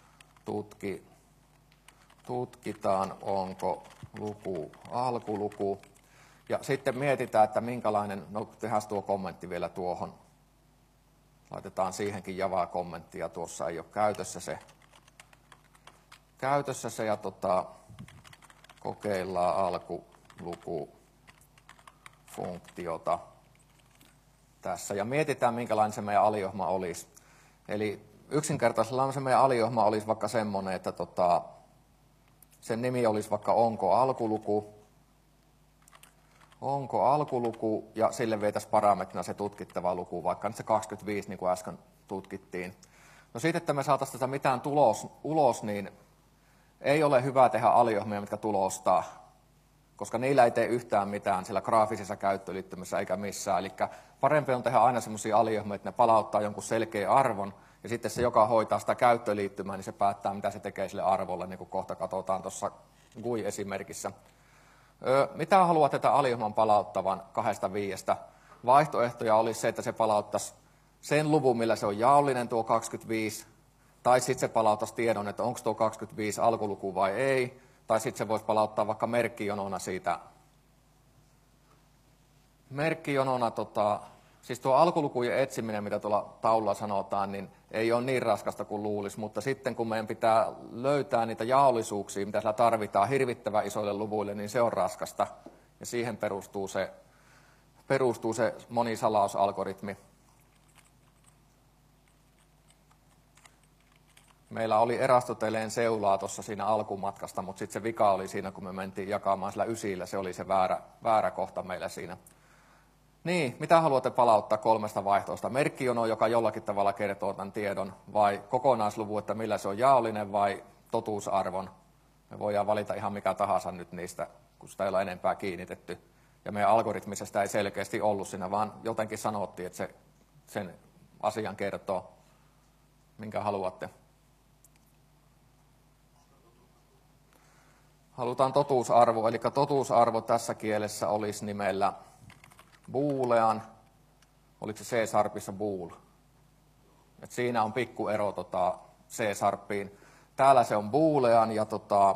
Speaker 1: tutkitaan, onko luku alkuluku. Ja sitten mietitään, että minkälainen, no tehdään tuo kommentti vielä tuohon. Laitetaan siihenkin Java-kommentti ja tuossa ei ole käytössä se ja kokeillaan alkulukufunktiota tässä. Ja mietitään, minkälainen se meidän aliohma olisi. Eli yksinkertaisella se meidän aliohma olisi vaikka semmoinen, että sen nimi olisi vaikka onko alkuluku, ja sille vietäisiin parametrina se tutkittava luku, vaikka nyt se 25, niin kuin äsken tutkittiin. No siitä, että me saataisiin tätä mitään ulos, niin ei ole hyvä tehdä aliohmia, mitkä tulostaa, koska niillä ei tee yhtään mitään siellä graafisessa käyttöliittymässä eikä missään. Eli parempi on tehdä aina sellaisia aliohmia, että ne palauttaa jonkun selkeän arvon, ja sitten se, joka hoitaa sitä käyttöliittymää, niin se päättää, mitä se tekee sille arvolle, niin kuin kohta katsotaan tuossa GUI-esimerkissä. Mitä haluat tätä aliohman palauttavan 2-5? Vaihtoehtoja olisi se, että se palauttaisi sen luvun, millä se on jaollinen tuo 25, tai sitten se palauttaisi tiedon, että onko tuo 25 alkuluku vai ei, tai sitten se voisi palauttaa vaikka merkkijonona siitä. Merkkijonona, siis tuo alkulukujen etsiminen, mitä tuolla taululla sanotaan, niin ei ole niin raskasta kuin luulisi, mutta sitten kun meidän pitää löytää niitä jaollisuuksia, mitä siellä tarvitaan hirvittävän isoille luvuille, niin se on raskasta. Ja siihen perustuu se monisalausalgoritmi. Meillä oli Erastoteleen seulaa tuossa siinä alkumatkasta, mutta sitten se vika oli siinä, kun me mentiin jakamaan sillä ysillä, se oli se väärä kohta meillä siinä. Niin, mitä haluatte palauttaa 3 vaihtoehdosta? Merkkijono, joka jollakin tavalla kertoo tämän tiedon, vai kokonaisluvun, että millä se on jaollinen, vai totuusarvon? Me voidaan valita ihan mikä tahansa nyt niistä, kun sitä ei ole enempää kiinnitetty. Ja meidän algoritmissa sitä ei selkeästi ollut siinä, vaan jotenkin sanottiin, että se sen asian kertoo. Minkä haluatte? Halutaan totuusarvo, eli totuusarvo tässä kielessä olisi nimellä boolean, oliko se C-sharpissa bool? Et siinä on pikku ero C-sharpiin. Täällä se on boolean ja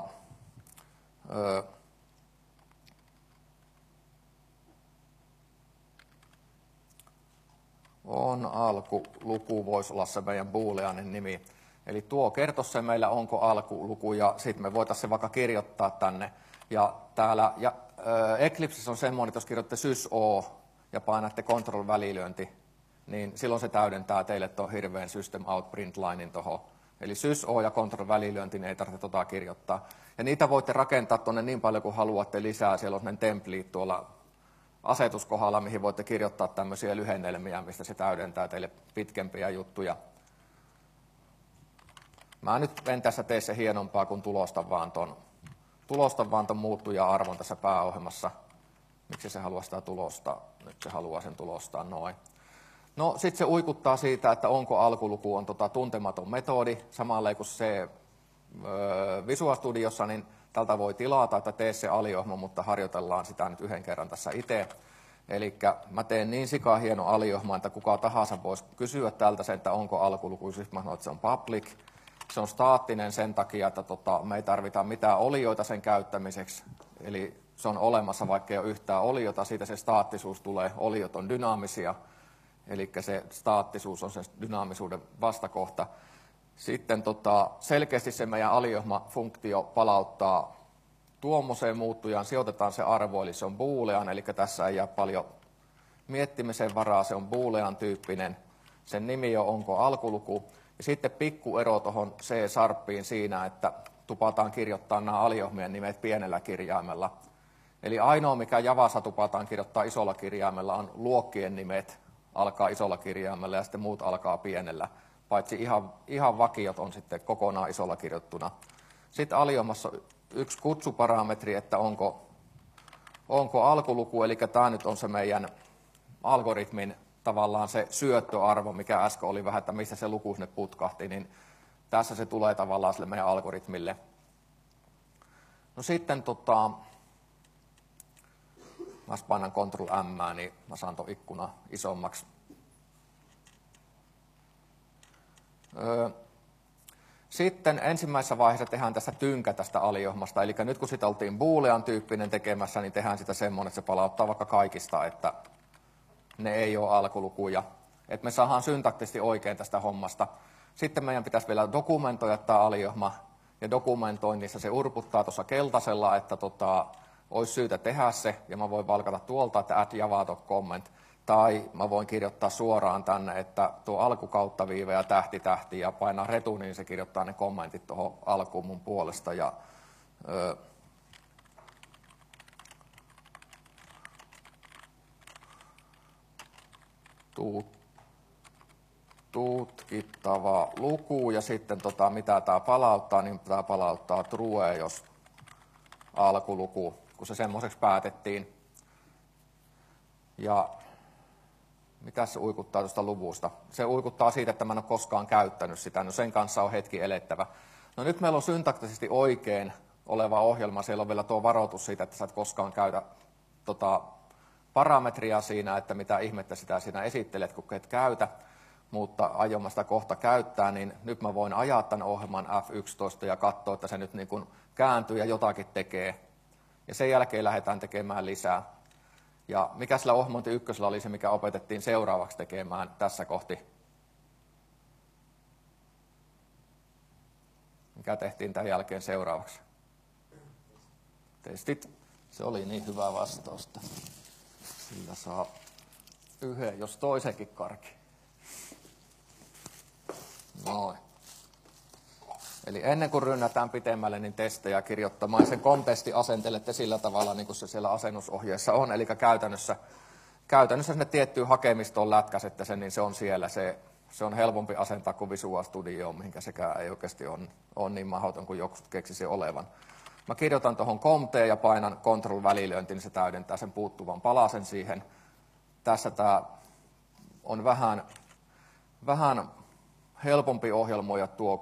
Speaker 1: on alkuluku, voisi olla se meidän booleanin nimi. Eli tuo kertoisi se meillä, onko alkuluku, ja sitten me voitaisiin se vaikka kirjoittaa tänne. Ja täällä Eclipsessä on semmoinen, että jos kirjoitte sys-o ja painatte control-välilyönti, niin silloin se täydentää teille tuon hirveän system out printlinen tuohon. Eli sys-o ja control-välilyönti, niin ei tarvitse kirjoittaa. Ja niitä voitte rakentaa tuonne niin paljon kuin haluatte lisää. Siellä on semmoinen template tuolla asetuskohdalla, mihin voitte kirjoittaa tämmöisiä lyhennelmiä, mistä se täydentää teille pitkempiä juttuja. Mä nyt en tässä tee se hienompaa, kun tulostan vaan ton muuttuja-arvon tässä pääohjelmassa. Miksi se haluaa sitä tulostaa? Nyt se haluaa sen tulostaa noin. No sitten se uikuttaa siitä, että onko alkuluku on tuntematon metodi. Samalla kuin se Visual Studiossa, niin tältä voi tilata, että tee se aliohjelma, mutta harjoitellaan sitä nyt yhden kerran tässä itse. Eli mä teen niin sikahieno aliohma, että kuka tahansa voisi kysyä tältä sen, että onko alkuluku. Siis mä sanon, että se on public. Se on staattinen sen takia, että me ei tarvita mitään olioita sen käyttämiseksi. Eli se on olemassa, vaikka ei ole yhtään oliota. Siitä se staattisuus tulee. Oliot on dynaamisia. Eli se staattisuus on sen dynaamisuuden vastakohta. Sitten selkeästi se meidän aliohma-funktio palauttaa tuommoiseen muuttujaan, sijoitetaan se arvo, eli se on boolean, eli tässä ei jää paljon miettimisen varaa, se on boolean tyyppinen. Sen nimi on onko alkuluku. Ja sitten pikkuero tuohon C-sharpiin siinä, että tupataan kirjoittaa nämä aliohmien nimet pienellä kirjaimella. Eli ainoa, mikä Javassa tupataan kirjoittaa isolla kirjaimella, on luokkien nimet, alkaa isolla kirjaimella ja sitten muut alkaa pienellä. Paitsi ihan vakiot on sitten kokonaan isolla kirjoittuna. Sitten aliohmassa yksi kutsuparametri, että onko alkuluku, eli tämä nyt on se meidän algoritmin tavallaan se syöttöarvo, mikä äsken oli vähän, että mistä se luku sinne putkahti, niin tässä se tulee tavallaan sille meidän algoritmille. No sitten mä painan Ctrl M, niin mä saan tuon ikkuna isommaksi. Sitten ensimmäisessä vaiheessa tehdään tästä tynkä tästä aliohmasta, eli nyt kun sitä oltiin boolean tyyppinen tekemässä, niin tehdään sitä semmoinen, että se palauttaa vaikka kaikista, että ne ei ole alkulukuja. Että me saadaan syntaktisesti oikein tästä hommasta. Sitten meidän pitäisi vielä dokumentoida tämä aliohma, ja dokumentoinnissa se urputtaa tuossa keltaisella, että olisi syytä tehdä se, ja mä voin valkata tuolta, että add java.comment. Tai mä voin kirjoittaa suoraan tänne, että tuo alkukauttaviive ja tähti ja painaa retu, niin se kirjoittaa ne kommentit tuohon alkuun mun puolesta. Ja, tutkittava luku ja sitten mitä tämä palauttaa, niin tämä palauttaa true, jos alkuluku, kun se semmoiseksi päätettiin. Ja mitä se uikuttaa tuosta luvusta? Se uikuttaa siitä, että mä en ole koskaan käyttänyt sitä. No sen kanssa on hetki elettävä. No nyt meillä on syntaktisesti oikein oleva ohjelma. Siellä on vielä tuo varoitus siitä, että sä et koskaan käytä parametria siinä, että mitä ihmettä sitä siinä esittelet, kun et käytä. Mutta aion sitä kohta käyttää, niin nyt mä voin ajaa tämän ohjelman F11 ja katsoa, että se nyt niin kuin kääntyy ja jotakin tekee. Ja sen jälkeen lähdetään tekemään lisää. Ja mikä sillä ohjelmointi ykkösellä oli se, mikä opetettiin seuraavaksi tekemään tässä kohti? Mikä tehtiin tämän jälkeen seuraavaksi? Testit. Se oli niin hyvä vastausta. Sillä saa yhden, jos toisenkin karki. Noin. Eli ennen kuin rynnätään pitemmälle, niin testejä kirjoittamaan. Sen kontesti asentelette sillä tavalla, niin kuin se siellä asennusohjeessa on. Eli käytännössä sinne tiettyyn hakemistoon lätkäsette sen, niin se on siellä. Se on helpompi asentaa kuin Visual Studioon, mihinkä sekään ei oikeasti ole niin mahdoton kuin joku keksisi olevan. Mä kirjoitan tuohon COMT ja painan Ctrl-välilyönti, niin se täydentää sen puuttuvan palasen siihen. Tässä tämä on vähän helpompi ohjelmoida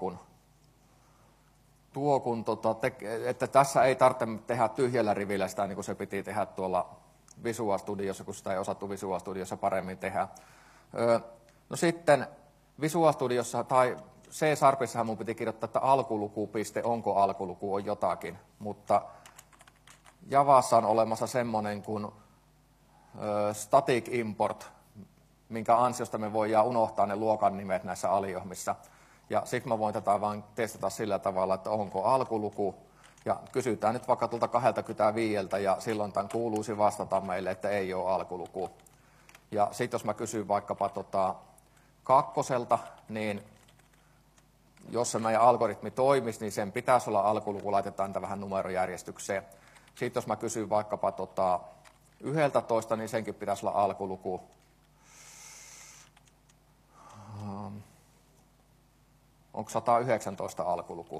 Speaker 1: että tässä ei tarvitse tehdä tyhjällä rivillä sitä, niin kuin se piti tehdä tuolla Visual Studiossa, kun sitä ei osattu Visual Studiossa paremmin tehdä. No sitten Visual Studiossa tai C-sharpissahan mun piti kirjoittaa, että alkuluku.piste, onko alkuluku on jotakin, mutta Javassa on olemassa semmoinen kuin static import, minkä ansiosta me voidaan unohtaa ne luokan nimet näissä aliohmissa. Ja sitten mä voin tätä vain testata sillä tavalla, että onko alkuluku. Ja kysytään nyt vaikka tuolta 25 ja silloin tämän kuuluisi vastata meille, että ei ole alkuluku. Ja sitten jos mä kysyn vaikkapa kakkoselta, niin jos se meidän algoritmi toimisi, niin sen pitäisi olla alkuluku, laitetaan tätä vähän numerojärjestykseen. Sitten jos mä kysyn vaikkapa 11, niin senkin pitäisi olla alkuluku. Onko 119 alkuluku?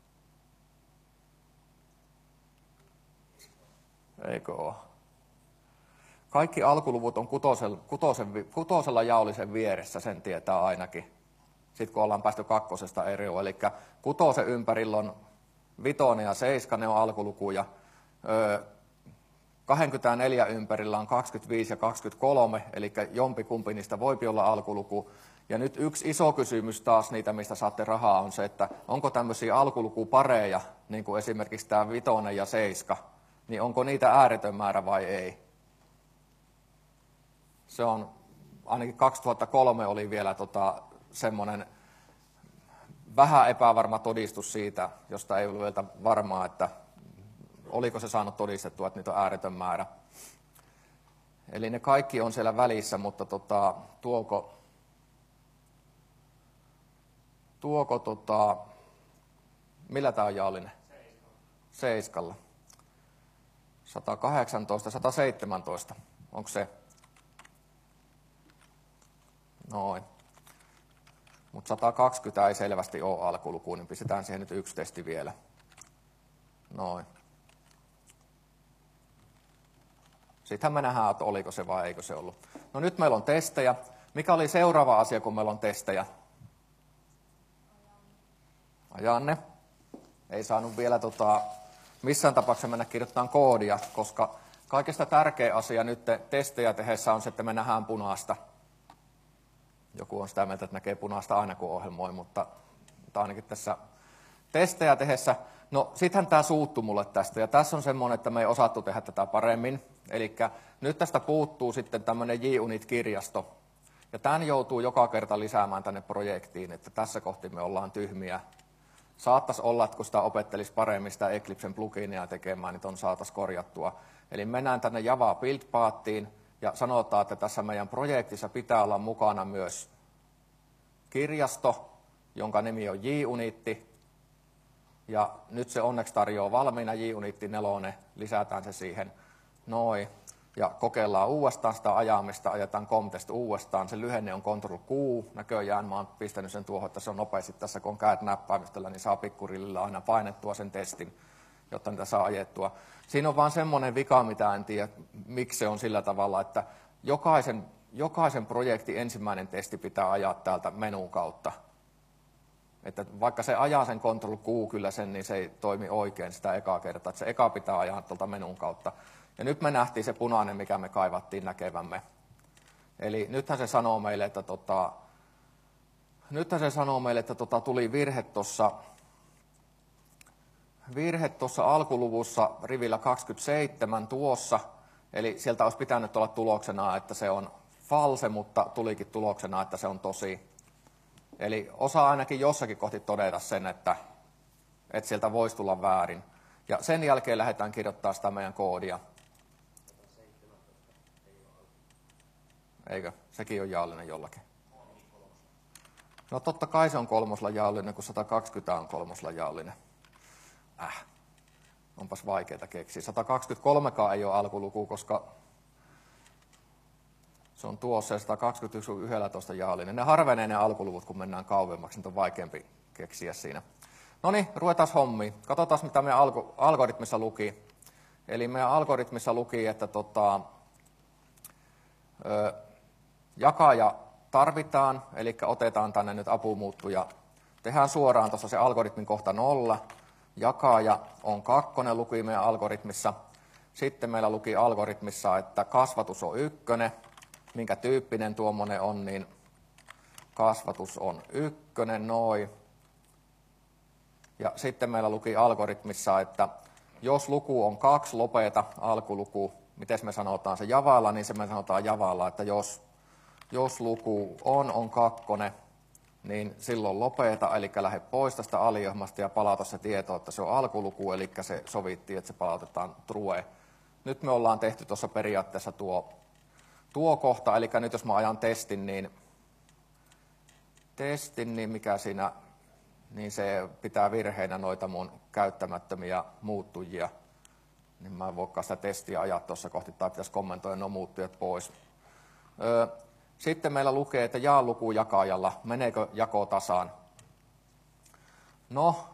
Speaker 1: Eikö ole? Kaikki alkuluvut on kutosella jaollisen vieressä, sen tietää ainakin. Sitten kun ollaan päästy kakkosesta eroon, eli kutosen ympärillä on 5 ja 7, ne on alkulukuja. 24 ympärillä on 25 ja 23, eli jompikumpi niistä voipi olla alkuluku. Ja nyt yksi iso kysymys taas niitä, mistä saatte rahaa, on se, että onko tämmöisiä alkulukupareja, niin kuin esimerkiksi tämä 5 ja 7, niin onko niitä ääretön määrä vai ei? Se on, ainakin 2003 oli vielä semmoinen vähän epävarma todistus siitä, josta ei ollut vielä varmaa, että oliko se saanut todistettua, että niitä on ääretön määrä. Eli ne kaikki on siellä välissä, mutta millä tämä on jaollinen? 7. 118, 117, onko se? Noin. Mutta 120 ei selvästi ole alkuluku, niin pistetään siihen nyt yksi testi vielä. Noin. Sittenhän me nähdään, että oliko se vai eikö se ollut. No nyt meillä on testejä. Mikä oli seuraava asia, kun meillä on testejä? Ajanne. Ei saanut vielä missään tapauksessa mennä kirjoittamaan koodia, koska kaikista tärkeä asia nyt testejä tehdessä on se, että me nähdään punaista. Joku on sitä mieltä, että näkee punaista aina kun ohjelmoi, mutta ainakin tässä testejä tehdessä. No sittenhän tämä suuttui mulle tästä, ja tässä on semmoinen, että me ei osattu tehdä tätä paremmin. Eli nyt tästä puuttuu sitten tämmöinen JUnit-kirjasto, ja tämän joutuu joka kerta lisäämään tänne projektiin, että tässä kohti me ollaan tyhmiä. Saattaisi olla, että kun sitä opettelisi paremmin sitä Eclipsen pluginia tekemään, niin ton saataisiin korjattua. Eli mennään tänne Java Build-paattiin, ja sanotaan, että tässä meidän projektissa pitää olla mukana myös kirjasto, jonka nimi on JUnit. Ja nyt se onneksi tarjoaa valmiina JUnit 4, lisätään se siihen noin. Ja kokeillaan uudestaan sitä ajamista, ajetaan comtest uudestaan. Se lyhenne on Ctrl-Q. Näköjään mä oon pistänyt sen tuohon, että se on nopeasti tässä, kun on käät näppäimistöllä, niin saa pikkurillillä aina painettua sen testin, jotta niitä saa ajettua. Siinä on vaan semmoinen vika, mitä en tiedä, miksi se on sillä tavalla, että jokaisen projektin ensimmäinen testi pitää ajaa täältä menun kautta. Että vaikka se ajaa sen Ctrl-Q kyllä sen, niin se ei toimi oikein sitä ekaa kertaa. Että se eka pitää ajaa tuolta menun kautta. Ja nyt me nähtiin se punainen, mikä me kaivattiin näkevämme. Eli nythän se sanoo meille, että tuli virhe tuossa alkuluvussa rivillä 27 tuossa. Eli sieltä olisi pitänyt olla tuloksena, että se on false, mutta tulikin tuloksena, että se on tosi. Eli osaa ainakin jossakin kohti todeta sen, että sieltä voisi tulla väärin. Ja sen jälkeen lähdetään kirjoittamaan sitä meidän koodia. Eikö? Sekin on jaollinen jollakin. No totta kai se on 3 jaollinen, kun 120 on 3 jaollinen. Onpas vaikeaa keksiä. 123 ei ole alkuluku, koska se on tuossa ja 121 on 11 jaollinen. Ne harvenee ne alkuluvut, kun mennään kauemmaksi, niin on vaikeampi keksiä siinä. No niin, ruvetaan hommiin. Katsotaan, mitä meidän algoritmissa luki. Eli meidän algoritmissa luki, että jakaja tarvitaan, eli otetaan tänne nyt apumuuttuja. Tehdään suoraan tuossa se algoritmin kohta 0. Jakaja on 2, luki meidän algoritmissa. Sitten meillä luki algoritmissa, että kasvatus on 1. Minkä tyyppinen tuommoinen on, niin kasvatus on 1, noin. Ja sitten meillä luki algoritmissa, että jos luku on 2, lopeta alkuluku. Miten me sanotaan se Javalla, niin se me sanotaan Javalla, että jos luku on 2, niin silloin lopeta, eli lähde pois tästä aliohmasta ja palauta se tieto, että se on alkuluku, eli se sovittiin, että se palautetaan true. Nyt me ollaan tehty tuossa periaatteessa tuo kohta, eli nyt jos mä ajan testin, niin mikä siinä, niin se pitää virheinä noita mun käyttämättömiä muuttujia. Niin mä en voikaan sitä testiä ajaa tuossa kohti, tai pitäisi kommentoida nuo muuttujat pois. Sitten meillä lukee, että jaa luku jakajalla, meneekö jako tasaan? No,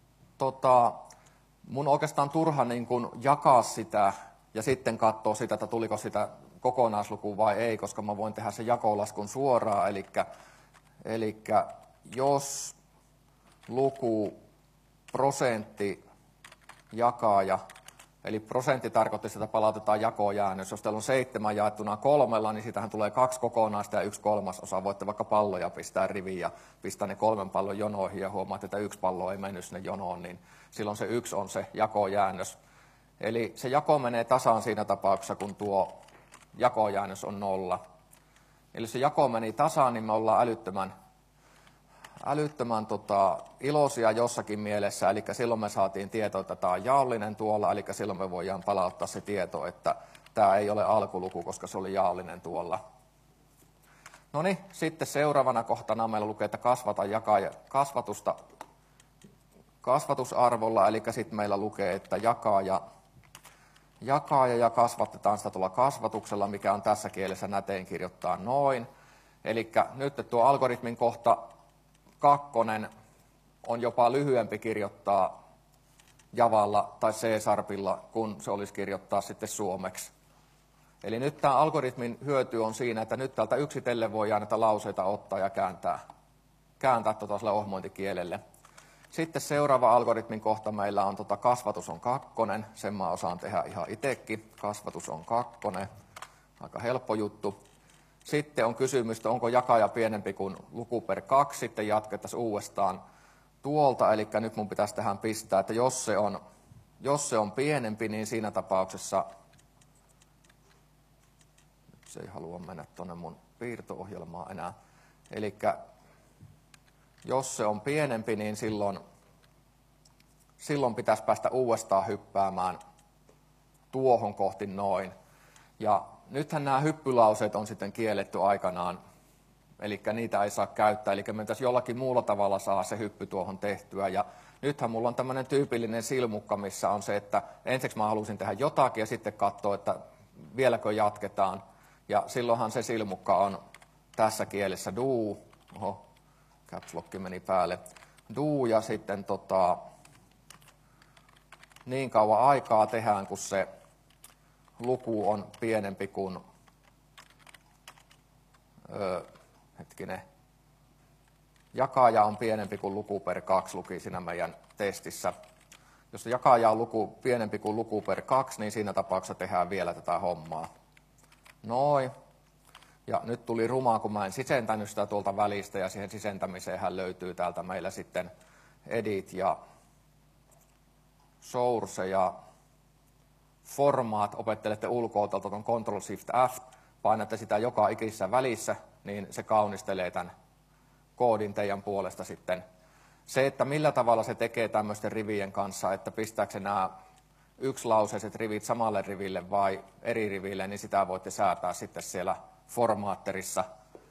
Speaker 1: mun oikeastaan turha niin kun jakaa sitä ja sitten katsoa sitä, että tuliko sitä kokonaisluku vai ei, koska mä voin tehdä sen jakolaskun suoraan. Eli jos luku prosentti jakaja Eli prosentti tarkoitti, että palautetaan jakojäännös. Jos teillä on 7 jaettuna 3, niin siitähän tulee 2 kokonaista ja 1/3. Voitte vaikka palloja pistää riviin ja pistää ne 3 pallon jonoihin ja huomaat, että 1 pallo ei mennyt sinne jonoon, niin silloin se 1 on se jakojäännös. Eli se jako menee tasaan siinä tapauksessa, kun tuo jakojäännös on 0. Eli jos se jako meni tasaan, niin me ollaan älyttömän iloisia jossakin mielessä, eli silloin me saatiin tieto, että tämä on jaollinen tuolla, eli silloin me voidaan palauttaa se tieto, että tämä ei ole alkuluku, koska se oli jaollinen tuolla. No niin, sitten seuraavana kohtana meillä lukee, että kasvata kasvatusta kasvatusarvolla, eli sitten meillä lukee, että jakaa ja kasvatetaan sitä tuolla kasvatuksella, mikä on tässä kielessä nätein kirjoittaa noin. Eli nyt tuo algoritmin kohta 2 on jopa lyhyempi kirjoittaa Javalla tai C-sharpilla, kun se olisi kirjoittaa sitten suomeksi. Eli nyt tämä algoritmin hyöty on siinä, että nyt täältä yksitellen voidaan näitä lauseita ottaa ja kääntää sille ohmointikielelle. Sitten seuraava algoritmin kohta meillä on kasvatus on 2, sen mä osaan tehdä ihan itsekin. Kasvatus on 2, aika helppo juttu. Sitten on kysymys, että onko jakaja pienempi kuin luku per 2, sitten jatkettaisiin uudestaan tuolta, eli nyt mun pitäisi tähän pistää, että jos se on pienempi, niin siinä tapauksessa, nyt se ei halua mennä tuonne mun piirto-ohjelmaan enää, eli jos se on pienempi, niin silloin pitäisi päästä uudestaan hyppäämään tuohon kohti noin. Ja nythän nämä hyppylauseet on sitten kielletty aikanaan, eli niitä ei saa käyttää, eli me pitäisi jollakin muulla tavalla saa se hyppy tuohon tehtyä. Ja nythän mulla on tämmöinen tyypillinen silmukka, missä on se, että ensiksi mä halusin tehdä jotakin ja sitten katsoa, että vieläkö jatketaan. Ja silloinhan se silmukka on tässä kielessä do, caps lock meni päälle, do ja sitten niin kauan aikaa tehdään, kun se luku on pienempi kuin, jakaja on pienempi kuin luku per 2, luki siinä meidän testissä. Jos jakaja on pienempi kuin luku per 2, niin siinä tapauksessa tehdään vielä tätä hommaa. Noin. Ja nyt tuli rumaa, kun mä en sisentänyt sitä tuolta välistä, ja siihen sisentämiseenhän löytyy täältä meillä sitten edit ja source ja formaat. Opettelette ulkoa tuon Ctrl-Shift-F, painatte sitä joka ikisessä välissä, niin se kaunistelee tämän koodin teidän puolesta sitten. Se, että millä tavalla se tekee tämmöisten rivien kanssa, että pistääkö se nämä yksilauseiset rivit samalle riville vai eri riville, niin sitä voitte säätää sitten siellä formaatterissa.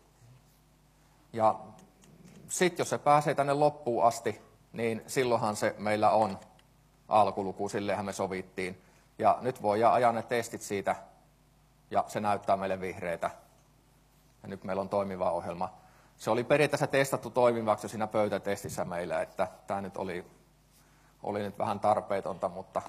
Speaker 1: Ja sitten jos se pääsee tänne loppuun asti, niin silloinhan se meillä on alkuluku, silleenhän me sovittiin. Ja nyt voidaan ajaa ne testit siitä, ja se näyttää meille vihreitä. Ja nyt meillä on toimiva ohjelma. Se oli periaatteessa testattu toimivaksi jo siinä pöytätestissä meillä, että tämä nyt oli nyt vähän tarpeetonta, mutta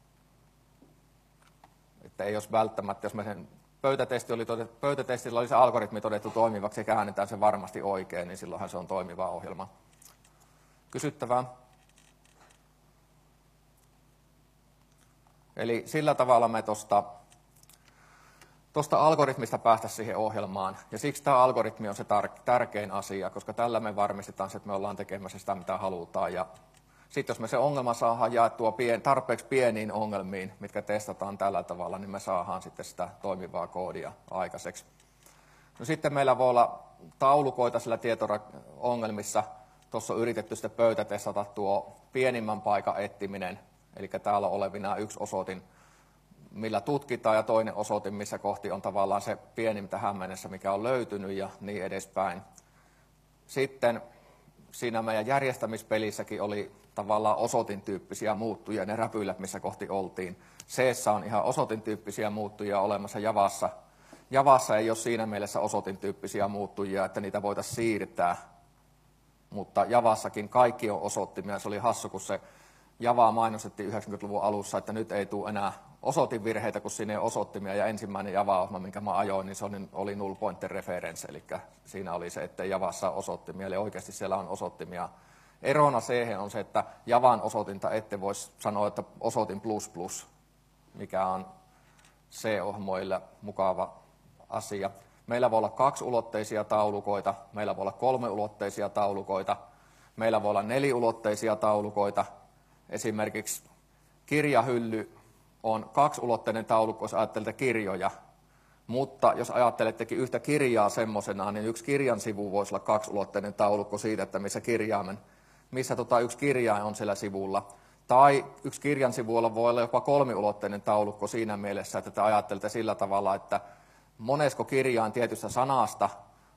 Speaker 1: että ei olisi välttämättä, jos me sen pöytätestillä oli se algoritmi todettu toimivaksi ja käännetään se varmasti oikein, niin silloinhan se on toimiva ohjelma. Kysyttävää? Eli sillä tavalla me tuosta algoritmista päästä siihen ohjelmaan. Ja siksi tämä algoritmi on se tärkein asia, koska tällä me varmistetaan se, että me ollaan tekemässä sitä, mitä halutaan. Ja sitten jos me se ongelma saadaan jaettua tarpeeksi pieniin ongelmiin, mitkä testataan tällä tavalla, niin me saadaan sitten sitä toimivaa koodia aikaiseksi. No sitten meillä voi olla taulukoita sillä ongelmissa. Tuossa on yritetty sitten pöytätestata tuo pienimmän paikan etsiminen. Eli täällä on olevina yksi osoitin, millä tutkitaan, ja toinen osoitin, missä kohti on tavallaan se pienin tähän mennessä, mikä on löytynyt, ja niin edespäin. Sitten siinä meidän järjestämispelissäkin oli tavallaan osoitin tyyppisiä muuttujia, ne räpylät, missä kohti oltiin. C:ssä on ihan osoitin tyyppisiä muuttujia olemassa Javassa. Javassa ei ole siinä mielessä osoitin tyyppisiä muuttujia, että niitä voitaisiin siirtää, mutta Javassakin kaikki on osoittimia. Se oli hassu, kun se Javaa mainostettiin 90-luvun alussa, että nyt ei tule enää osoitinvirheitä, kun siinä ei ole osoittimia, ja ensimmäinen Java-ohjelma, minkä mä ajoin, niin se oli null pointer reference, eli siinä oli se, että Javassa on osoittimia, eli oikeasti siellä on osoittimia. Erona siihen on se, että Javan osoitinta ette voisi sanoa, että osoitin plus plus, mikä on C-ohjelmoille mukava asia. Meillä voi olla 2-ulotteisia taulukoita, meillä voi olla 3-ulotteisia taulukoita, meillä voi olla 4-ulotteisia taulukoita. Esimerkiksi kirjahylly on 2-ulotteinen taulukko, jos ajattelette kirjoja, mutta jos ajattelettekin yhtä kirjaa semmoisenaan, niin yksi kirjan sivu voisi olla 2-ulotteinen taulukko siitä, että missä yksi kirjain on siellä sivulla. Tai yksi kirjan sivulla voi olla jopa 3-ulotteinen taulukko siinä mielessä, että te ajattelette sillä tavalla, että monesko kirjain tietystä sanasta,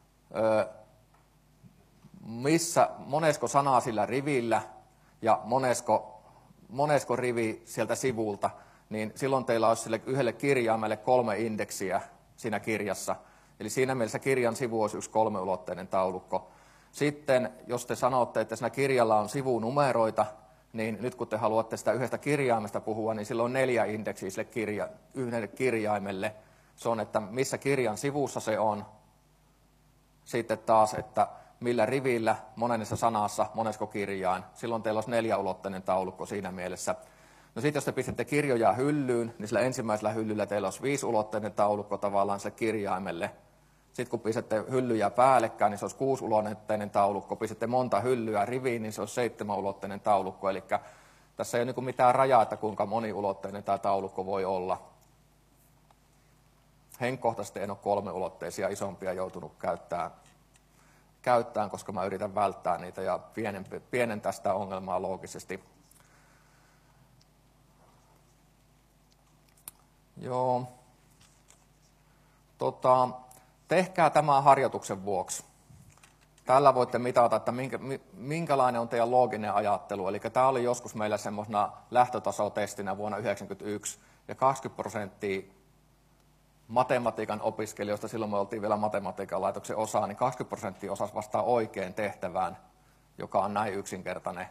Speaker 1: monesko sanaa sillä rivillä ja monesko rivi sieltä sivulta, niin silloin teillä olisi sille yhdelle kirjaimelle 3 indeksiä siinä kirjassa. Eli siinä mielessä kirjan sivu olisi yksi 3-ulotteinen taulukko. Sitten, jos te sanotte, että siinä kirjalla on sivunumeroita, niin nyt kun te haluatte sitä yhdestä kirjaimesta puhua, niin silloin on 4 indeksiä sille yhdelle kirjaimelle. Se on, että missä kirjan sivussa se on. Sitten taas, että millä rivillä, monennessa sanassa, monesko kirjain. Silloin teillä olisi 4-ulotteinen taulukko siinä mielessä. No sitten jos te pistätte kirjoja hyllyyn, niin sillä ensimmäisellä hyllyllä teillä olisi 5-ulotteinen taulukko tavallaan sille kirjaimelle. Sitten kun pistätte hyllyjä päällekkäin, niin se olisi 6-ulotteinen taulukko. Pistätte monta hyllyä riviin, niin se olisi 7-ulotteinen taulukko. Eli tässä ei ole niin mitään rajaa, että kuinka moniulotteinen tämä taulukko voi olla. Henkkohtaisesti en ole 3-ulotteisia isompia joutunut käyttämään, koska mä yritän välttää niitä ja pienentää sitä ongelmaa loogisesti. Joo. Tehkää tämä harjoituksen vuoksi. Tällä voitte mitata, että minkälainen on teidän looginen ajattelu. Eli tämä oli joskus meillä semmoisena lähtötasotestinä vuonna 1991, ja 20% matematiikan opiskelijoista, silloin me oltiin vielä matematiikan laitoksen osaa, niin 20% osasi vastaa oikein tehtävään, joka on näin yksinkertainen.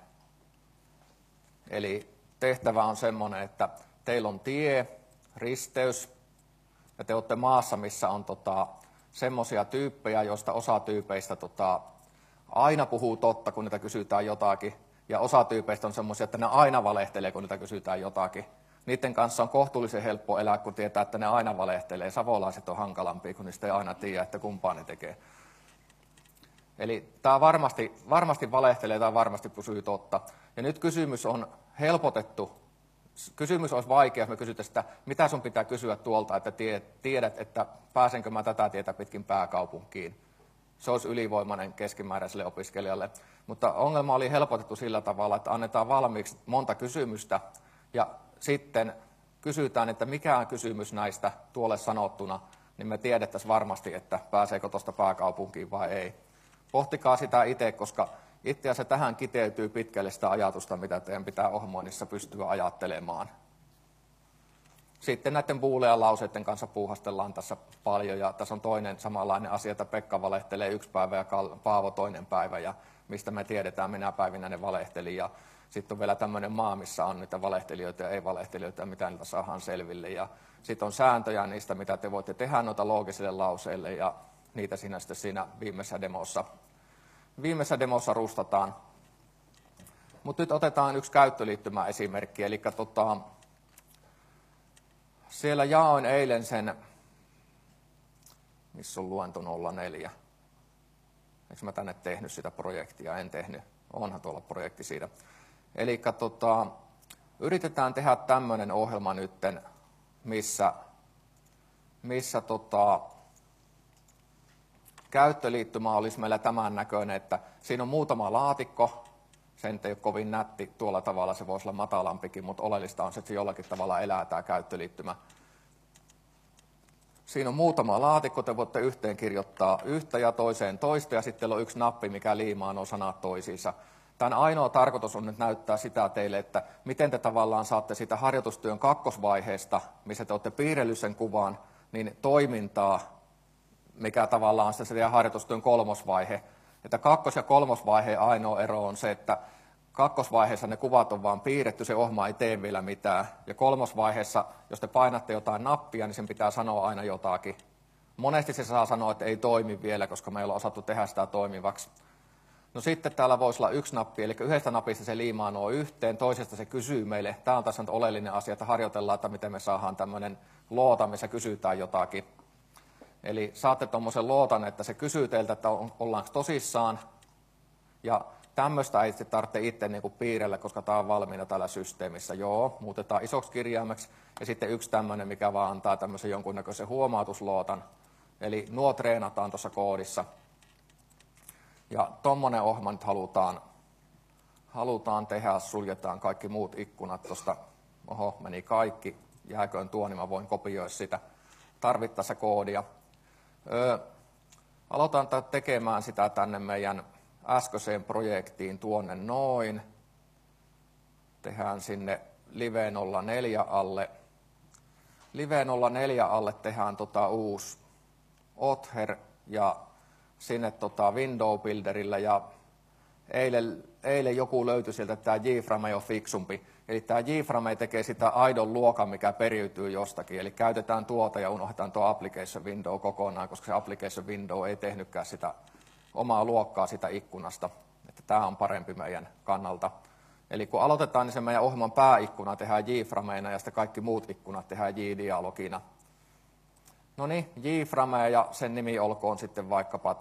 Speaker 1: Eli tehtävä on semmoinen, että teillä on tie, risteys, ja te olette maassa, missä on semmoisia tyyppejä, joista osa tyypeistä aina puhuu totta, kun niitä kysytään jotakin, ja osa tyypeistä on semmoisia, että ne aina valehtelee, kun niitä kysytään jotakin. Niiden kanssa on kohtuullisen helppo elää, kun tietää, että ne aina valehtelee. Savolaiset on hankalampia, kun niistä ei aina tiedä, että kumpaa ne tekee. Eli tämä varmasti valehtelee tai varmasti pysyy totta. Ja nyt kysymys on helpotettu. Kysymys olisi vaikea, jos me kysytään sitä, mitä sun pitää kysyä tuolta, että tiedät, että pääsenkö mä tätä tietä pitkin pääkaupunkiin. Se olisi ylivoimainen keskimääräiselle opiskelijalle. Mutta ongelma oli helpotettu sillä tavalla, että annetaan valmiiksi monta kysymystä ja sitten kysytään, että mikä on kysymys näistä tuolle sanottuna, niin me tiedettäisiin varmasti, että pääseekö tuosta pääkaupunkiin vai ei. Pohtikaa sitä itse, koska itse asiassa tähän kiteytyy pitkälle sitä ajatusta, mitä teidän pitää ohjelmoinnissa pystyä ajattelemaan. Sitten näiden boolean lauseiden kanssa puuhastellaan tässä paljon, ja tässä on toinen samanlainen asia, että Pekka valehtelee 1 päivä ja Paavo 2 päivä, ja mistä me tiedetään, minä päivinä ne valehteli, ja sitten on vielä tämmöinen maa, missä on niitä valehtelijoita ja ei-valehtelijoita, ja mitä niitä saadaan selville, ja sitten on sääntöjä niistä, mitä te voitte tehdä noita loogisille lauseille, ja niitä siinä viimeisessä demossa rustataan. Mutta nyt otetaan yksi käyttöliittymäesimerkki, eli siellä jaoin eilen sen, missä on luento 04. Eikö mä tänne tehnyt sitä projektia? En tehnyt. Onhan tuolla projekti siitä. Eli yritetään tehdä tämmöinen ohjelma nytten, missä käyttöliittymä olisi meillä tämän näköinen, että siinä on muutama laatikko. Se ei ole kovin nätti tuolla tavalla, se voisi olla matalampikin, mutta oleellista on se, että se jollakin tavalla elää tämä käyttöliittymä. Siinä on muutama laatikko, te voitte yhteen kirjoittaa yhtä ja toiseen toista, ja sitten on yksi nappi, mikä liimaa nuo sanat toisiinsa. Tämän ainoa tarkoitus on nyt näyttää sitä teille, että miten te tavallaan saatte sitä harjoitustyön kakkosvaiheesta, missä te olette piirrellyt sen kuvan, niin toimintaa, mikä tavallaan on se teidän harjoitustyön kolmosvaihe. Että kakkos- ja kolmosvaiheen ainoa ero on se, että kakkosvaiheessa ne kuvat on vaan piirretty, se ohjelma ei tee vielä mitään. Ja kolmosvaiheessa, jos te painatte jotain nappia, niin sen pitää sanoa aina jotakin. Monesti se saa sanoa, että ei toimi vielä, koska me ei olla osattu tehdä sitä toimivaksi. No sitten täällä voisi olla yksi nappi, eli yhdestä napista se liimaa nuo yhteen, toisesta se kysyy meille. Tämä on tässä nyt oleellinen asia, että harjoitellaan, että miten me saadaan tämmöinen loota, missä kysytään jotakin. Eli saatte tuommoisen lootan, että se kysyy teiltä, että ollaanko tosissaan. Ja tämmöistä ei tarvitse itse niin kuin piirrellä, koska tämä on valmiina täällä systeemissä. Joo, muutetaan isoksi kirjaimeksi. Ja sitten yksi tämmöinen, mikä vaan antaa tämmöisen jonkunnäköisen huomautuslootan. Eli nuo treenataan tuossa koodissa. Ja tuommoinen ohjelma nyt halutaan tehdä, suljetaan kaikki muut ikkunat tuosta. Oho, meni kaikki. Jääköön tuo, niin mä voin kopioida sitä tarvittaessa koodia. Aloitetaan tekemään sitä tänne meidän äskeiseen projektiin tuonne noin. Tehdään sinne Live 04 alle. Live 04 alle tehdään uusi Other ja sinne Window Builderillä ja eilen joku löytyi sieltä, että tämä JFrame on fiksumpi. Eli tämä JFrame tekee sitä aidon luokan, mikä periytyy jostakin. Eli käytetään tuota ja unohdetaan tuo Application Window kokonaan, koska se Application Window ei tehnytkään sitä omaa luokkaa sitä ikkunasta. Että tämä on parempi meidän kannalta. Eli kun aloitetaan, niin se meidän ohjelman pääikkuna tehdään JFrameina ja sitten kaikki muut ikkunat tehdään JDialogina. No niin, JFrame ja sen nimi olkoon sitten vaikkapa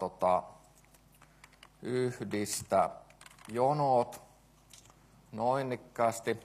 Speaker 1: yhdistä jonot, noin ikkäästi,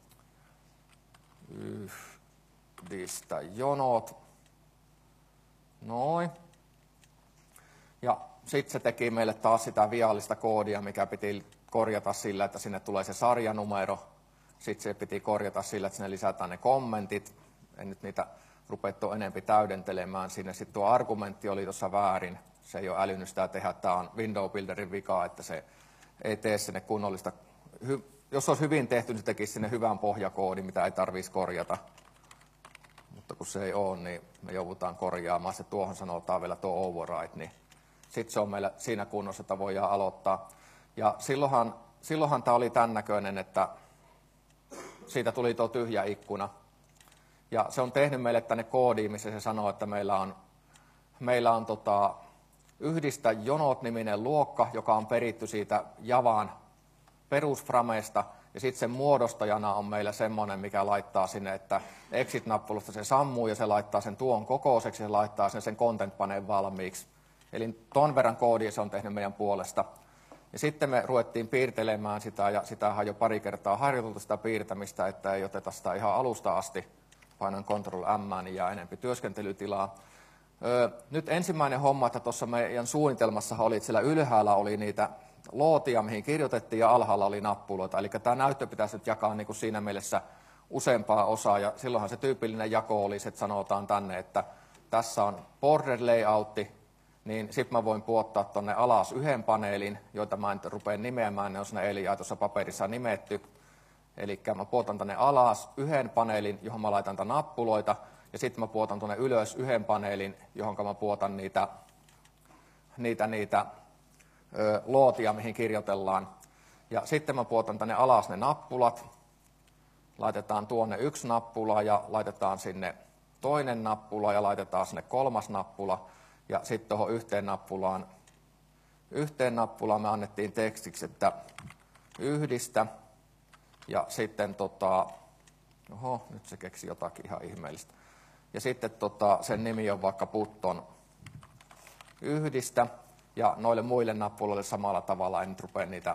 Speaker 1: yhdistä jonot, noin. Ja sitten se teki meille taas sitä viallista koodia, mikä piti korjata sillä, että sinne tulee se sarjanumero. Sitten se piti korjata sillä, että sinne lisätään ne kommentit. En nyt niitä rupea enempi täydentelemään sinne. Sitten tuo argumentti oli tuossa väärin. Se ei ole älynyt sitä tehdä. Tämä on Window Builderin vika, että se ei tee sinne kunnollista. Jos olisi hyvin tehty, niin se tekisi sinne hyvän pohjakoodin, mitä ei tarvitsisi korjata. Mutta kun se ei ole, niin me joudutaan korjaamaan. Se tuohon sanotaan vielä tuo override, niin sitten se on meillä siinä kunnossa, että voidaan aloittaa. Ja silloinhan tämä oli tämän näköinen, että siitä tuli tuo tyhjä ikkuna. Ja se on tehnyt meille tänne koodiin, missä se sanoo, että meillä on yhdistä jonot-niminen luokka, joka on peritty siitä Javan perusframeista. Ja sitten sen muodostajana on meillä semmoinen, mikä laittaa sinne, että exit-nappulasta se sammuu ja se laittaa sen tuon kokoiseksi ja se laittaa sen content-paneen valmiiksi. Eli ton verran koodia se on tehnyt meidän puolesta. Ja sitten me ruvettiin piirtelemään sitä, ja sitähän jo pari kertaa harjoiteltu sitä piirtämistä, että ei oteta sitä ihan alusta asti. Painan Ctrl-M, niin jää enempi työskentelytilaa. Nyt ensimmäinen homma, että tuossa meidän suunnitelmassa oli, että siellä ylhäällä oli niitä lootia, mihin kirjoitettiin, ja alhaalla oli nappuloita. Eli tämä näyttö pitäisi nyt jakaa niin kuin siinä mielessä useampaa osaa, ja silloinhan se tyypillinen jako olisi, että sanotaan tänne, että tässä on border layoutti, niin sitten mä voin puottaa tuonne alas yhden paneelin, joita mä en rupea nimeämään, ne on siinä eilen tuossa paperissa nimetty. Eli mä puotan tänne alas yhden paneelin, johon mä laitan nappuloita, ja sitten mä puotan tuonne ylös yhden paneelin, johon mä puotan niitä lootia, mihin kirjoitellaan. Ja sitten mä puotan tänne alas ne nappulat, laitetaan tuonne yksi nappula ja laitetaan sinne toinen nappula ja laitetaan sinne kolmas nappula. Ja sitten tuohon yhteen nappulaan me annettiin tekstiksi, että yhdistä. Ja sitten oho, nyt se keksi jotakin ihan ihmeellistä. Ja sitten sen nimi on vaikka Putton yhdistä. Ja noille muille nappuloille samalla tavalla, en nyt rupea niitä,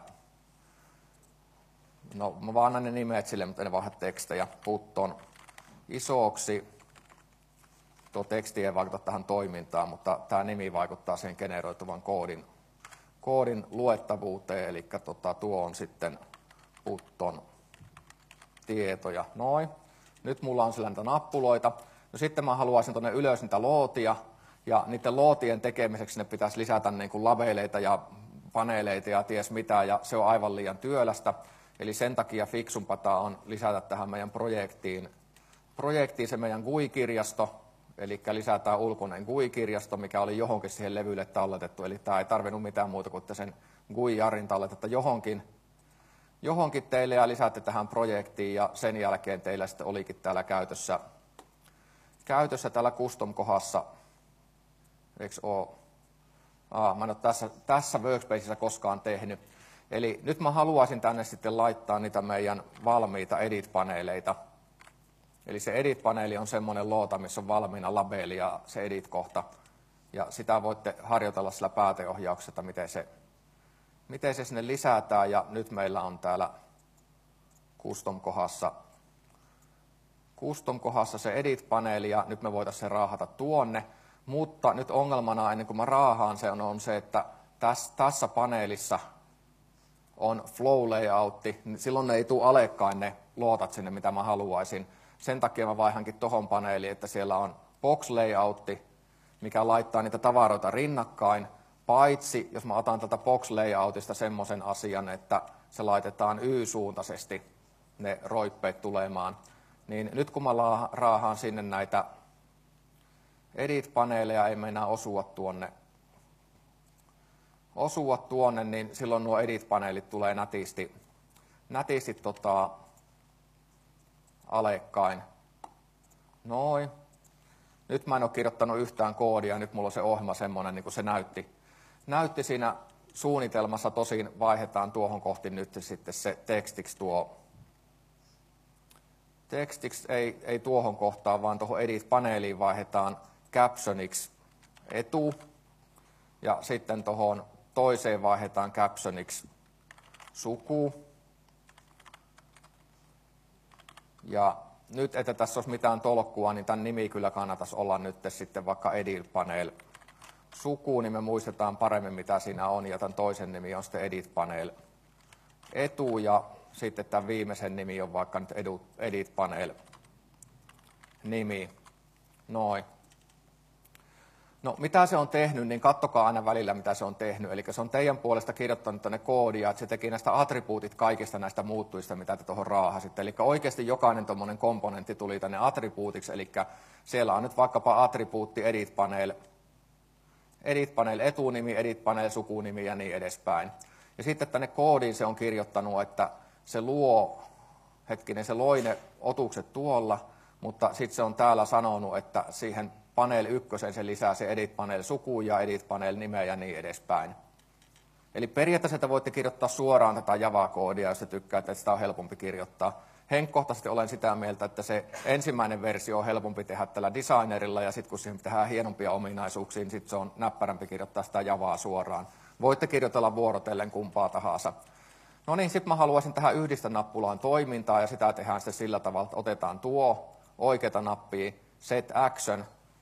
Speaker 1: no mä vaan annan ne nimet sille, mutta en vaihda tekstejä. Putton isoksi. Tuo teksti ei vaikuta tähän toimintaan, mutta tämä nimi vaikuttaa siihen generoituvan koodin luettavuuteen, eli tuo on sitten Putton tietoja. Noin. Nyt mulla on sillä niitä nappuloita. No sitten mä haluaisin tuonne ylös niitä lootia, ja niiden lootien tekemiseksi ne pitäisi lisätä niin kuin labeleita ja paneeleita ja ties mitä, ja se on aivan liian työlästä. Eli sen takia fiksumpaa on lisätä tähän meidän projektiin se meidän GUI-kirjasto, eli lisätään ulkoinen GUI-kirjasto, mikä oli johonkin siihen levylle talletettu, eli tämä ei tarvinnut mitään muuta kuin sen GUI-jarin talletetta johonkin teille ja lisäätte tähän projektiin, ja sen jälkeen teillä sitten olikin täällä käytössä täällä custom-kohdassa, eikö ole Mä en ole tässä workspacessa koskaan tehnyt. Eli nyt mä haluaisin tänne sitten laittaa niitä meidän valmiita edit-paneeleita. Eli se edit-paneeli on semmoinen loota, missä on valmiina labeli ja se edit-kohta. Ja sitä voitte harjoitella sillä pääteohjauksessa, että miten se sinne lisätään. Ja nyt meillä on täällä custom-kohdassa se edit-paneeli ja nyt me voitaisiin se raahata tuonne. Mutta nyt ongelmana ennen kuin mä raahaan sen on se, että tässä paneelissa on flow layoutti, niin silloin ne ei tule alekkain ne lootat sinne, mitä mä haluaisin. Sen takia mä vaihankin tohon paneeliin, että siellä on box layoutti, mikä laittaa niitä tavaroita rinnakkain, paitsi jos mä otan tältä box layoutista semmoisen asian, että se laitetaan Y-suuntaisesti ne roippeet tulemaan. Niin nyt kun mä raahaan sinne näitä edit-paneeleja, ei meinaa osua tuonne, niin silloin nuo edit-paneelit tulee nätisti alekkain. Noin. Nyt mä en ole kirjoittanut yhtään koodia, nyt mulla on se ohjelma semmoinen, niin kuin se näytti siinä suunnitelmassa. Tosin vaihdetaan tuohon kohti nyt sitten se tekstiksi tuo. Tekstiksi ei tuohon kohtaan, vaan tuohon edit-paneeliin vaihdetaan captioniksi etu. Ja sitten tuohon toiseen vaihdetaan captioniksi suku. Ja nyt, että tässä olisi mitään tolkkua, niin tämän nimi kyllä kannattaisi olla nyt sitten vaikka edit panel suku, niin me muistetaan paremmin mitä siinä on. Ja tämän toisen nimi on sitten edit panel etu ja sitten tämän viimeisen nimi on vaikka nyt edit panel nimi. Noin. No mitä se on tehnyt, niin katsokaa aina välillä mitä se on tehnyt. Eli se on teidän puolesta kirjoittanut tänne koodia, että se teki näistä attribuutit kaikista näistä muuttujista, mitä te tuohon raahasitte. Eli oikeasti jokainen tuommoinen komponentti tuli tänne attribuutiksi, eli siellä on nyt vaikkapa attribuutti edit panel etunimi, edit panel sukunimi ja niin edespäin. Ja sitten tänne koodiin se on kirjoittanut, että se se loi ne otukset tuolla, mutta sitten se on täällä sanonut, että siihen panel 1 se lisää se edit panel suku ja edit panel nimeä ja niin edespäin. Eli periaatteessa te voitte kirjoittaa suoraan tätä Java-koodia, jos te tykkäätte, että sitä on helpompi kirjoittaa. Henkkohtaisesti olen sitä mieltä, että se ensimmäinen versio on helpompi tehdä tällä designerilla ja sitten kun siihen tehdään hienompia ominaisuuksia, niin sitten se on näppärämpi kirjoittaa sitä Javaa suoraan. Voitte kirjoitella vuorotellen kumpaa tahansa. No niin, sitten mä haluaisin tähän yhdistä nappulaan toimintaa ja sitä tehdään sitten sillä tavalla, että otetaan tuo oikeata nappia, set action,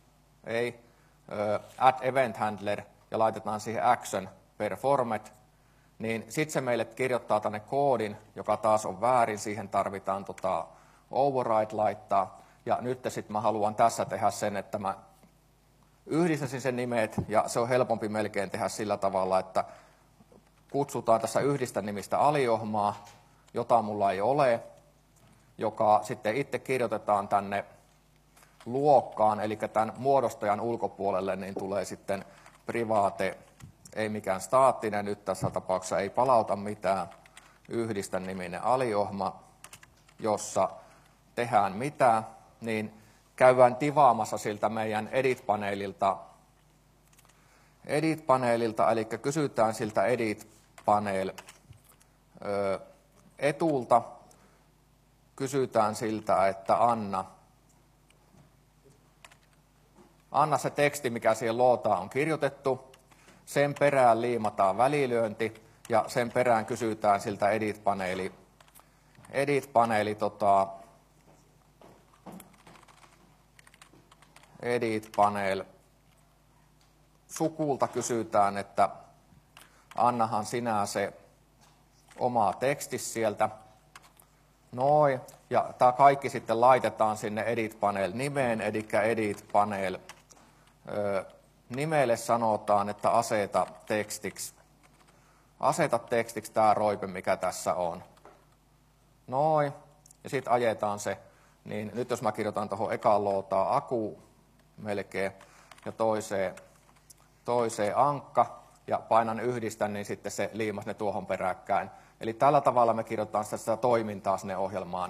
Speaker 1: add event handler ja laitetaan siihen action per format, niin sitten se meille kirjoittaa tänne koodin, joka taas on väärin, siihen tarvitaan override laittaa. Ja nyt sitten mä haluan tässä tehdä sen, että mä yhdistäisin sen nimet ja se on helpompi melkein tehdä sillä tavalla, että kutsutaan tässä yhdistä nimistä aliohmaa, jota mulla ei ole, joka sitten itse kirjoitetaan tänne luokkaan, eli tämän muodostajan ulkopuolelle niin tulee sitten private, ei mikään staattinen, nyt tässä tapauksessa ei palauta mitään, yhdistä niminen aliohma, jossa tehdään mitä, niin käydään tivaamassa siltä meidän edit-paneelilta, eli kysytään siltä edit-panel etulta, kysytään siltä, että anna se teksti, mikä siihen lootaan on kirjoitettu, sen perään liimataan välilyönti ja sen perään kysytään siltä edit-panel sukulta kysytään, että annahan sinä se oma teksti sieltä. Noin. Ja tämä kaikki sitten laitetaan sinne edit panel nimeen, eli edit panel nimelle sanotaan, että aseta tekstiksi tämä roipe, mikä tässä on. Noin. Ja sitten ajetaan se. Niin nyt jos mä kirjoitan tuohon ekaan lootaan aku melkein ja toiseen ankka ja painan yhdistän, niin sitten se liimas ne tuohon peräkkäin. Eli tällä tavalla me kirjoitetaan sitä toimintaa sinne ohjelmaan.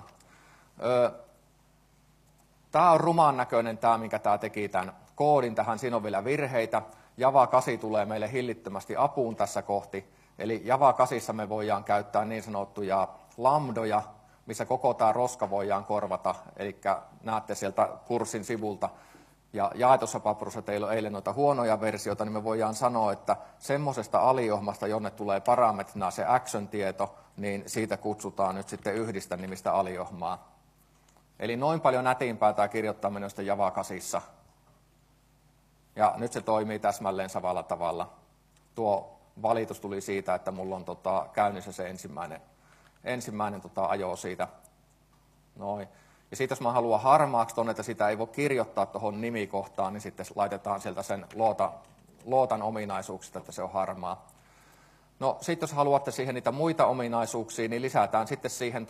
Speaker 1: Tämä on ruman näköinen tämä, minkä tämä teki tämän koodin tähän. Siinä on vielä virheitä. Java 8 tulee meille hillittömästi apuun tässä kohti. Eli Java 8 me voidaan käyttää niin sanottuja lambdoja, missä koko tämä roska voidaan korvata. Eli näette sieltä kurssin sivulta. Ja jaetussa paperussa teillä on eilen noita huonoja versioita, niin me voidaan sanoa, että semmoisesta aliohmasta, jonne tulee parametrina se action-tieto, niin siitä kutsutaan nyt sitten yhdistä nimistä aliohmaa. Eli noin paljon nätimpää tämä kirjoittaminen on Java 8. Ja nyt se toimii täsmälleen samalla tavalla. Tuo valitus tuli siitä, että mulla on käynnissä se ensimmäinen ajo siitä. Noin. Ja sitten jos mä haluan harmaaksi tuonne, että sitä ei voi kirjoittaa tuohon nimikohtaan, niin sitten laitetaan sieltä sen lootan ominaisuuksista, että se on harmaa. No sitten jos haluatte siihen niitä muita ominaisuuksia, niin lisätään sitten siihen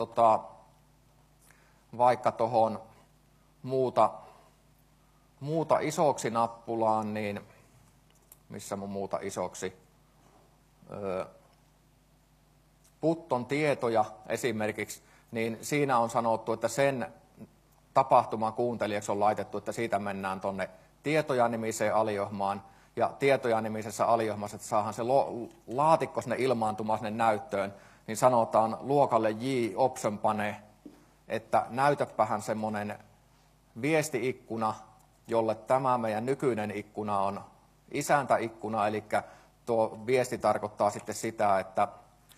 Speaker 1: vaikka tuohon muuta isoksi nappulaan, niin missä mun muuta isoksi? Putton tietoja esimerkiksi, niin siinä on sanottu, että sen tapahtuman kuuntelijaksi on laitettu, että siitä mennään tuonne tietoja-nimiseen aliohmaan, ja tietoja-nimisessä aliohmassa, että saadaan se laatikko sinne ilmaantumaan sinne näyttöön, niin sanotaan luokalle J-option-pane, että näytäpähän semmoinen viestiikkuna, jolle tämä meidän nykyinen ikkuna on isäntäikkuna, eli tuo viesti tarkoittaa sitten sitä, että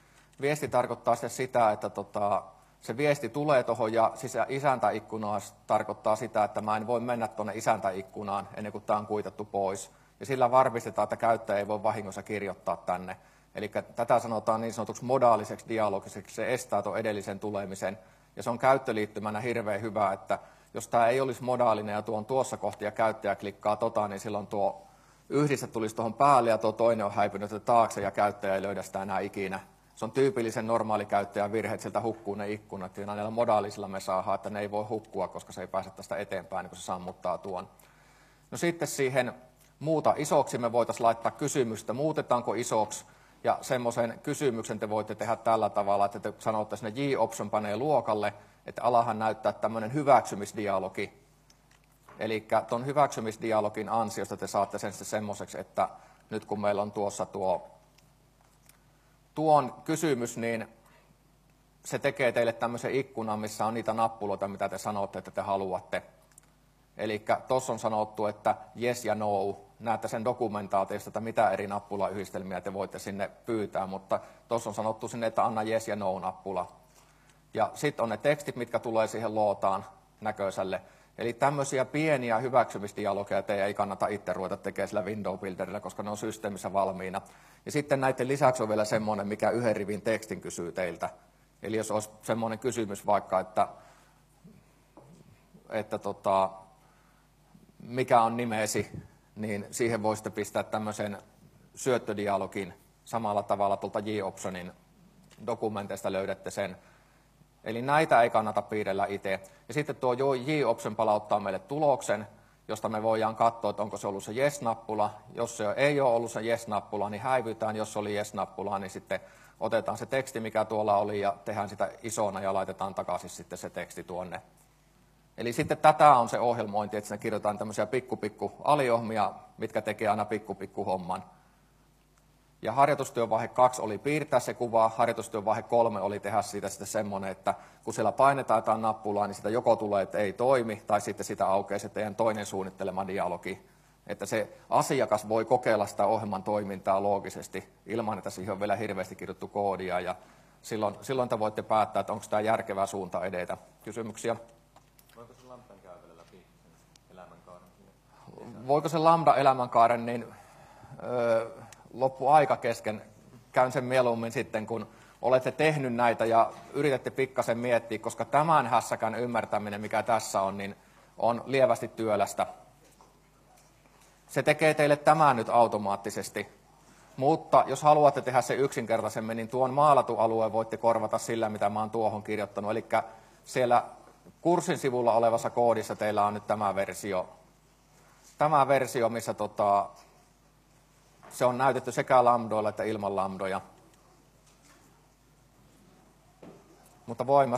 Speaker 1: se viesti tulee tuohon ja isäntäikkunaan tarkoittaa sitä, että mä en voi mennä tuonne isäntäikkunaan ennen kuin tämä on kuitattu pois. Ja sillä varmistetaan, että käyttäjä ei voi vahingossa kirjoittaa tänne. Eli tätä sanotaan niin sanotuksi modaaliseksi dialogiseksi, se estää tuon edellisen tulemisen. Ja se on käyttöliittymänä hirveän hyvä, että jos tämä ei olisi modaalinen ja tuo on tuossa kohti ja käyttäjä klikkaa niin silloin tuo yhdiste tulisi tuohon päälle ja tuo toinen on häipynyt taakse ja käyttäjä ei löydä sitä enää ikinä. Se on tyypillisen normaalikäyttäjän virhe, että sieltä hukkuu ne ikkunat, ja näillä modaalisilla me saadaan, että ne ei voi hukkua, koska se ei pääse tästä eteenpäin, niin kun se sammuttaa tuon. No sitten siihen muuta isoksi me voitaisiin laittaa kysymystä, muutetaanko isoksi, ja semmoisen kysymyksen te voitte tehdä tällä tavalla, että te sanotte sinne J-option panee luokalle, että alahan näyttää tämmöinen hyväksymisdialogi. Eli tuon hyväksymisdialogin ansiosta te saatte sen sitten semmoiseksi, että nyt kun meillä on tuossa tuon kysymys, niin se tekee teille tämmöisen ikkunan, missä on niitä nappuloita, mitä te sanotte, että te haluatte. Eli tuossa on sanottu, että yes ja no. Näette sen dokumentaatiosta, että mitä eri nappulayhdistelmiä te voitte sinne pyytää, mutta tuossa on sanottu sinne, että anna yes ja no-nappula. Ja sitten on ne tekstit, mitkä tulee siihen lootaan näköiselle. Eli tämmöisiä pieniä hyväksymisdialogeja teidän ei kannata itse ruveta tekemään sillä window builderilla, koska ne on systeemissä valmiina. Ja sitten näiden lisäksi on vielä semmoinen, mikä yhden rivin tekstin kysyy teiltä. Eli jos olisi semmoinen kysymys vaikka, että mikä on nimesi, niin siihen voisitte pistää tämmöisen syöttödialogin samalla tavalla tuolta J-optionin dokumenteista löydätte sen. Eli näitä ei kannata piirrellä itse. Ja sitten tuo J-option palauttaa meille tuloksen, josta me voidaan katsoa, että onko se ollut se yes-nappula. Jos se ei ole ollut se yes-nappula, niin häivytään. Jos se oli yes-nappula, niin sitten otetaan se teksti, mikä tuolla oli, ja tehdään sitä isona ja laitetaan takaisin sitten se teksti tuonne. Eli sitten tätä on se ohjelmointi, että siinä kirjoitetaan tämmöisiä pikku aliohmia, mitkä tekee aina pikku homman. Ja harjoitustyövaihe 2 oli piirtää se kuva, harjoitustyövaihe 3 oli tehdä siitä sitten semmoinen, että kun siellä painetaan jotain nappulaa, niin sitä joko tulee, että ei toimi, tai sitten sitä aukeaa se teidän toinen suunnittelema dialogi. Että se asiakas voi kokeilla sitä ohjelman toimintaa loogisesti, ilman että siihen on vielä hirveästi kirjoittu koodia, ja silloin te voitte päättää, että onko tämä järkevä suunta edetä. Kysymyksiä?
Speaker 2: Voiko se lambdan käydä läpi elämänkaaren?
Speaker 1: Voiko se lambda-elämänkaaren, niin loppu aika kesken. Käyn sen mieluummin sitten, kun olette tehnyt näitä ja yritätte pikkasen miettiä, koska tämän hässäkän ymmärtäminen, mikä tässä on, niin on lievästi työlästä. Se tekee teille tämän nyt automaattisesti. Mutta jos haluatte tehdä se yksinkertaisemmin, niin tuon maalatun voitte korvata sillä, mitä mä oon tuohon kirjoittanut. Eli siellä kurssin sivulla olevassa koodissa teillä on nyt tämä versio. Tämä versio, missä se on näytetty sekä lambdoilla että ilman lambdoja. Mutta voin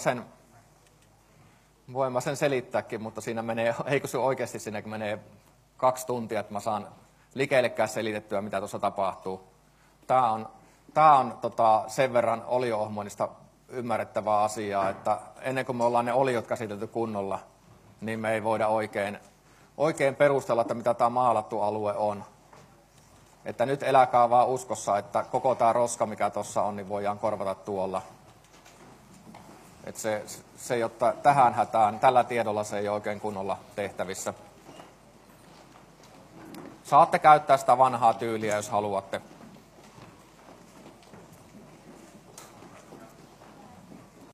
Speaker 1: mä sen selittääkin, mutta siinä menee, eikö se oikeasti siinä menee 2 tuntia, että mä saan Likeillekään selitettyä, mitä tuossa tapahtuu. Tämä on sen verran olio-ohmoinnista ymmärrettävää asiaa, että ennen kuin me ollaan ne oliot käsitelty kunnolla, niin me ei voida oikein perustella, että mitä tämä maalattu alue on. Että nyt eläkää vaan uskossa, että koko tämä roska, mikä tuossa on, niin voidaan korvata tuolla. Että se, jotta tähän hätään, tällä tiedolla se ei ole oikein kunnolla tehtävissä. Saatte käyttää sitä vanhaa tyyliä, jos haluatte.